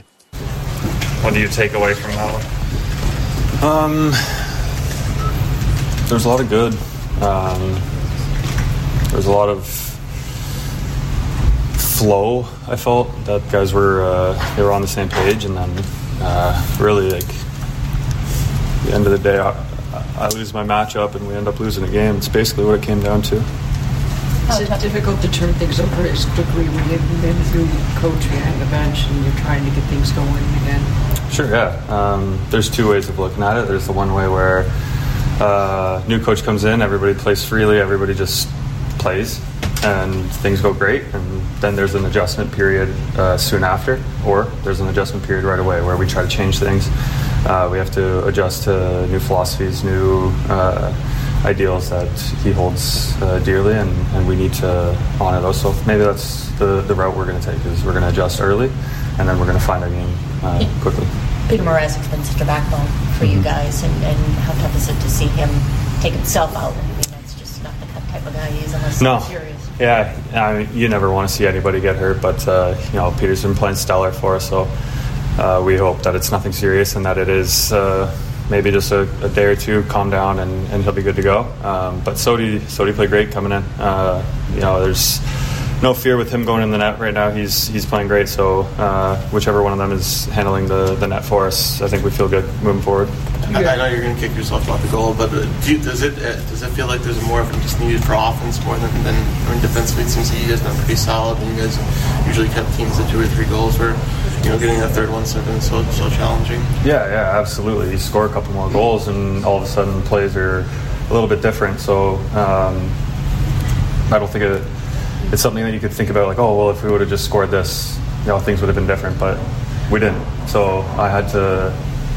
What do you take away from that one? Um... There's a lot of good. Um, there's a lot of flow. I felt that guys were uh, they were on the same page, and then uh, really, like, at the end of the day, I, I lose my matchup, and we end up losing a game. It's basically what it came down to. Is it difficult to turn things over as quickly when you've been through coach behind the bench and you're trying to get things going again? Sure, yeah. Um, there's two ways of looking at it. There's the one way where Uh, new coach comes in, everybody plays freely, everybody just plays, and things go great. And then there's an adjustment period uh, soon after, or there's an adjustment period right away where we try to change things. Uh, we have to adjust to new philosophies, new uh, ideals that he holds uh, dearly, and, and we need to honor those. So maybe that's the, the route we're going to take, is we're going to adjust early, and then we're going to find our game uh, quickly. Peter Mrazek's been such a backbone for you guys, and, and how tough is it to see him take himself out? I mean, that's just not the type of guy he is unless no. he's serious. Yeah, I mean, you never want to see anybody get hurt, but uh, you know, Peter's been playing stellar for us, so uh, we hope that it's nothing serious and that it is uh, maybe just a, a day or two, calm down, and, and he'll be good to go. Um, but Sodi, Sodi played great coming in. Uh, you know, there's no fear with him going in the net right now. He's he's playing great. So uh, whichever one of them is handling the, the net for us, I think we feel good moving forward. I, I know you're going to kick yourself about the goal, but do you, does it uh, does it feel like there's more of just needed for offense more than, than I mean, defensively? It seems like you guys have been pretty solid, and you guys usually kept teams at two or three goals. Where you know getting that third one's been so so challenging. Yeah, yeah, absolutely. You score a couple more goals, and all of a sudden plays are a little bit different. So um, I don't think it, it's something that you could think about like, oh well, if we would have just scored this, you know, things would have been different. But we didn't. So I had to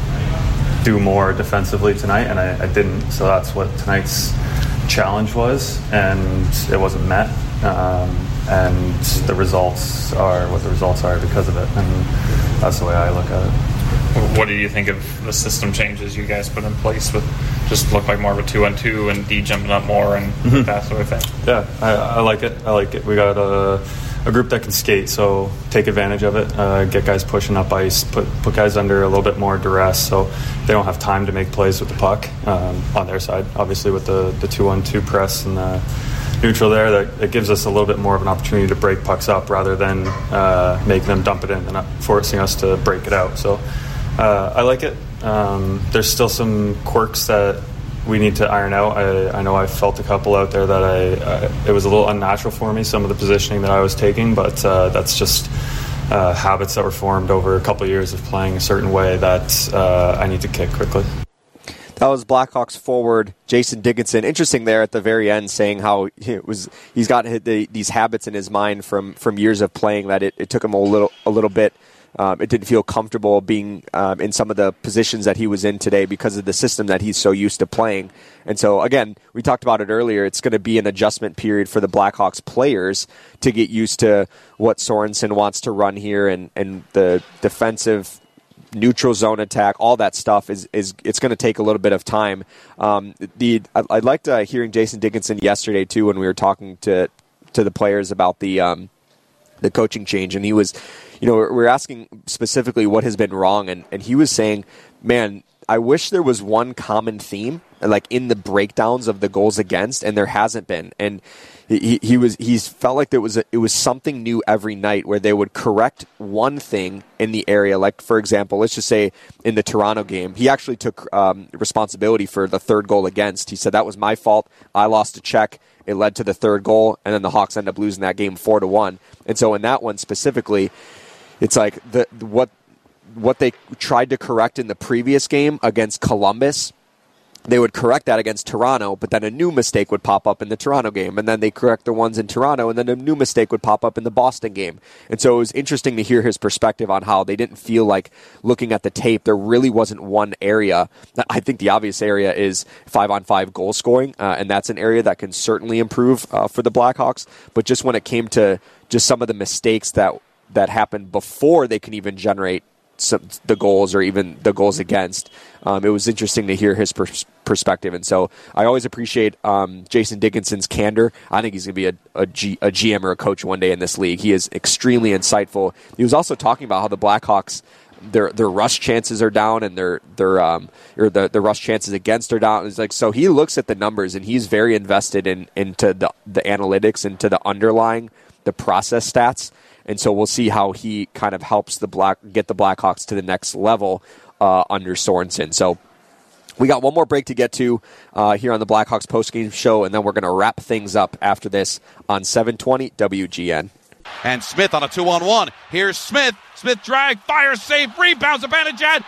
do more defensively tonight, and I, I didn't. So that's what tonight's challenge was, and it wasn't met. Um, and the results are what the results are because of it, and that's the way I look at it. What do you think of the system changes you guys put in place with just look like more of a two on two and D jumping up more and mm-hmm. that sort of thing? Yeah, I, I like it. I like it. We got a, a group that can skate, so take advantage of it. Uh, get guys pushing up ice, put put guys under a little bit more duress, so they don't have time to make plays with the puck um, on their side. Obviously, with the the two on two press and the neutral there, that it gives us a little bit more of an opportunity to break pucks up rather than uh, make them dump it in and not forcing us to break it out. So uh, I like it. Um, there's still some quirks that we need to iron out. I, I know I felt a couple out there that I uh, it was a little unnatural for me, some of the positioning that I was taking, but uh, that's just uh, habits that were formed over a couple of years of playing a certain way that uh, I need to kick quickly. That was Blackhawks forward Jason Dickinson. Interesting there at the very end, saying how it was he's got the, these habits in his mind from, from years of playing that it, it took him a little a little bit. Um, it didn't feel comfortable being um, in some of the positions that he was in today because of the system that he's so used to playing. And so, again, we talked about it earlier. It's going to be an adjustment period for the Blackhawks players to get used to what Sorensen wants to run here and, and the defensive neutral zone attack, all that stuff is is it's going to take a little bit of time. Um, the I, I liked uh, hearing Jason Dickinson yesterday too when we were talking to to the players about the um, the coaching change, and he was, you know, we we're asking specifically what has been wrong, and, and he was saying, man, I wish there was one common theme like in the breakdowns of the goals against, and there hasn't been. And he he was he's felt like there was a, it was something new every night where they would correct one thing in the area. Like, for example, let's just say in the Toronto game, he actually took um, responsibility for the third goal against. He said, that was my fault. I lost a check. It led to the third goal, and then the Hawks end up losing that game four to one. And so in that one specifically, it's like the what what they tried to correct in the previous game against Columbus, they would correct that against Toronto, but then a new mistake would pop up in the Toronto game, and then they correct the ones in Toronto, and then a new mistake would pop up in the Boston game. And so it was interesting to hear his perspective on how they didn't feel like, looking at the tape, there really wasn't one area. I think the obvious area is five-on-five goal scoring, uh, and that's an area that can certainly improve uh, for the Blackhawks. But just when it came to just some of the mistakes that, that happened before they can even generate some, the goals or even the goals against, um, it was interesting to hear his pers- perspective. And so I always appreciate um, Jason Dickinson's candor. I think he's going to be a, a, G, a G M or a coach one day in this league. He is extremely insightful. He was also talking about how the Blackhawks, their their rush chances are down, and their their um or the, the rush chances against are down. It's like, so he looks at the numbers, and he's very invested in into the the analytics, into the underlying the process stats. And so we'll see how he kind of helps the Black get the Blackhawks to the next level uh, under Sorensen. So we got one more break to get to uh, here on the Blackhawks postgame show, and then we're going to wrap things up after this on seven twenty W G N. And Smith on a two-on-one. Here's Smith. Smith drag, fires, save, rebounds, Zibanejad.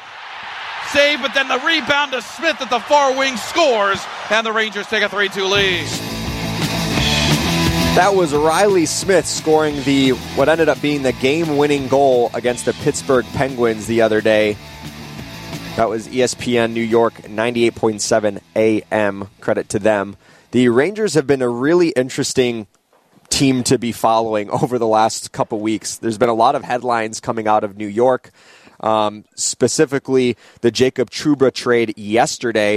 Save, but then the rebound to Smith at the far wing, scores, and the Rangers take a three two lead. That was Riley Smith scoring the what ended up being the game-winning goal against the Pittsburgh Penguins the other day. That was E S P N New York, ninety-eight point seven A M. Credit to them. The Rangers have been a really interesting team to be following over the last couple weeks. There's been a lot of headlines coming out of New York, um, specifically the Jacob Trouba trade yesterday.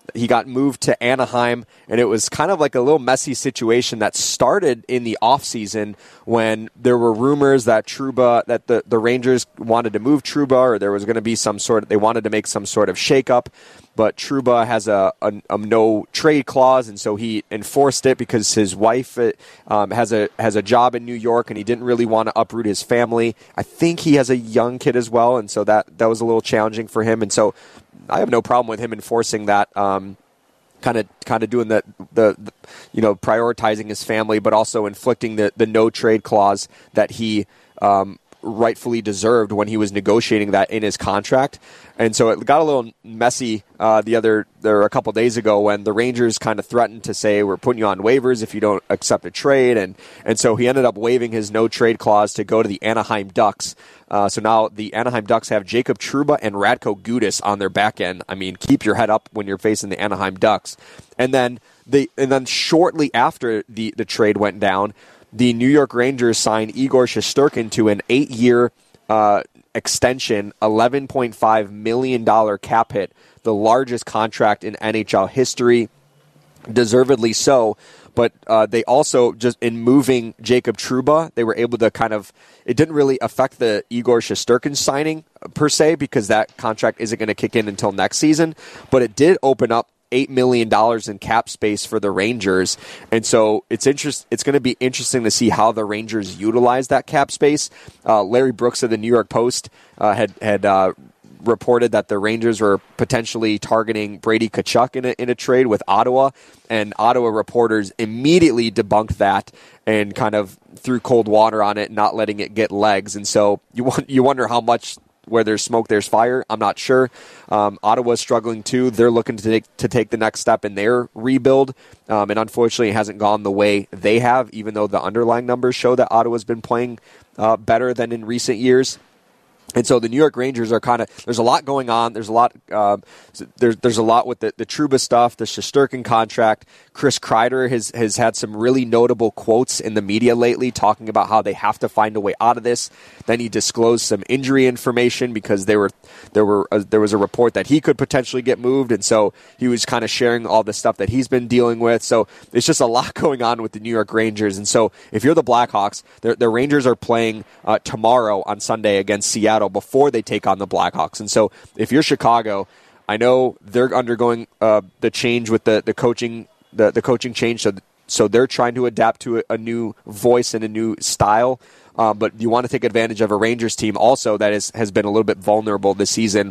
He got moved to Anaheim, and it was kind of like a little messy situation that started in the offseason when there were rumors that Trouba, that the, the Rangers wanted to move Trouba, or there was going to be some sort of, they wanted to make some sort of shakeup. But Trouba has a, a, a no trade clause, and so he enforced it because his wife um, has a has a job in New York, and he didn't really want to uproot his family. I think he has a young kid as well, and so that, that was a little challenging for him. And so I have no problem with him enforcing that, um, kind of kind of doing the, the, the, you know, prioritizing his family, but also inflicting the, the no trade clause that he um, rightfully deserved when he was negotiating that in his contract. And so it got a little messy uh, the other there a couple days ago when the Rangers kind of threatened to say, we're putting you on waivers if you don't accept a trade. And, and so he ended up waiving his no-trade clause to go to the Anaheim Ducks. Uh, so now the Anaheim Ducks have Jacob Trouba and Radko Gudas on their back end. I mean, keep your head up when you're facing the Anaheim Ducks. And then the and then shortly after the, the trade went down, the New York Rangers signed Igor Shesterkin to an eight-year uh extension, eleven point five million dollars cap hit, the largest contract in N H L history, deservedly so. But uh, they also, just in moving Jacob Trouba, they were able to kind of, it didn't really affect the Igor Shesterkin signing per se, because that contract isn't going to kick in until next season, but it did open up eight million dollars in cap space for the Rangers. And so it's interest, it's going to be interesting to see how the Rangers utilize that cap space. Uh, Larry Brooks of the New York Post uh, had, had uh, reported that the Rangers were potentially targeting Brady Tkachuk in a, in a trade with Ottawa, and Ottawa reporters immediately debunked that and kind of threw cold water on it, not letting it get legs. And so you want, you wonder how much, where there's smoke, there's fire. I'm not sure. Um, Ottawa's struggling too. They're looking to take, to take the next step in their rebuild, um, and unfortunately it hasn't gone the way they have, even though the underlying numbers show that Ottawa's been playing uh, better than in recent years. And so the New York Rangers are kind of, there's a lot going on. There's a lot, uh, there's there's a lot with the, the Trouba stuff, the Shesterkin contract. Chris Kreider has, has had some really notable quotes in the media lately talking about how they have to find a way out of this. Then he disclosed some injury information because they were there were uh, there was a report that he could potentially get moved, and so he was kind of sharing all the stuff that he's been dealing with. So it's just a lot going on with the New York Rangers. And so if you're the Blackhawks, the, the Rangers are playing uh, tomorrow on Sunday against Seattle before they take on the Blackhawks. And so if you're Chicago, I know they're undergoing uh, the change with the, the coaching the, the coaching change, so so they're trying to adapt to a, a new voice and a new style. Um, but you want to take advantage of a Rangers team also that is, has been a little bit vulnerable this season.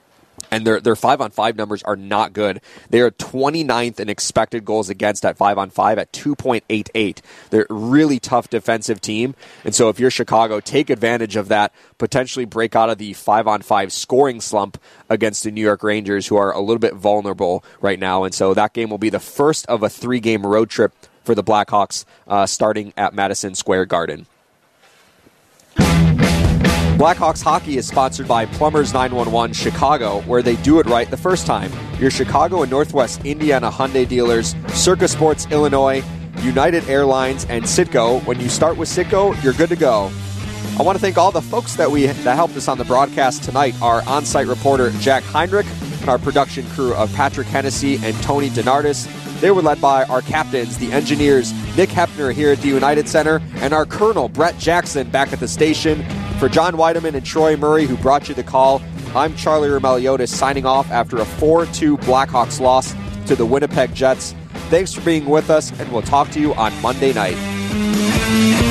And their their five-on-five numbers are not good. They are twenty-ninth in expected goals against at five-on-five at two point eight eight. They're a really tough defensive team. And so if you're Chicago, take advantage of that, potentially break out of the five-on-five scoring slump against the New York Rangers, who are a little bit vulnerable right now. And so that game will be the first of a three-game road trip for the Blackhawks, uh, starting at Madison Square Garden. Blackhawks hockey is sponsored by Plumbers nine one one Chicago, where they do it right the first time. Your Chicago and Northwest Indiana Hyundai dealers, Circa Sports Illinois, United Airlines, and Citgo. When you start with Citgo, you're good to go. I want to thank all the folks that we that helped us on the broadcast tonight. Our on-site reporter, Jack Heinrich, and our production crew of Patrick Hennessy and Tony DeNardis. They were led by our captains, the engineers, Nick Hepner here at the United Center, and our colonel, Brett Jackson, back at the station. For John Weideman and Troy Murray, who brought you the call, I'm Charlie Romeliotis signing off after a four two Blackhawks loss to the Winnipeg Jets. Thanks for being with us, and we'll talk to you on Monday night.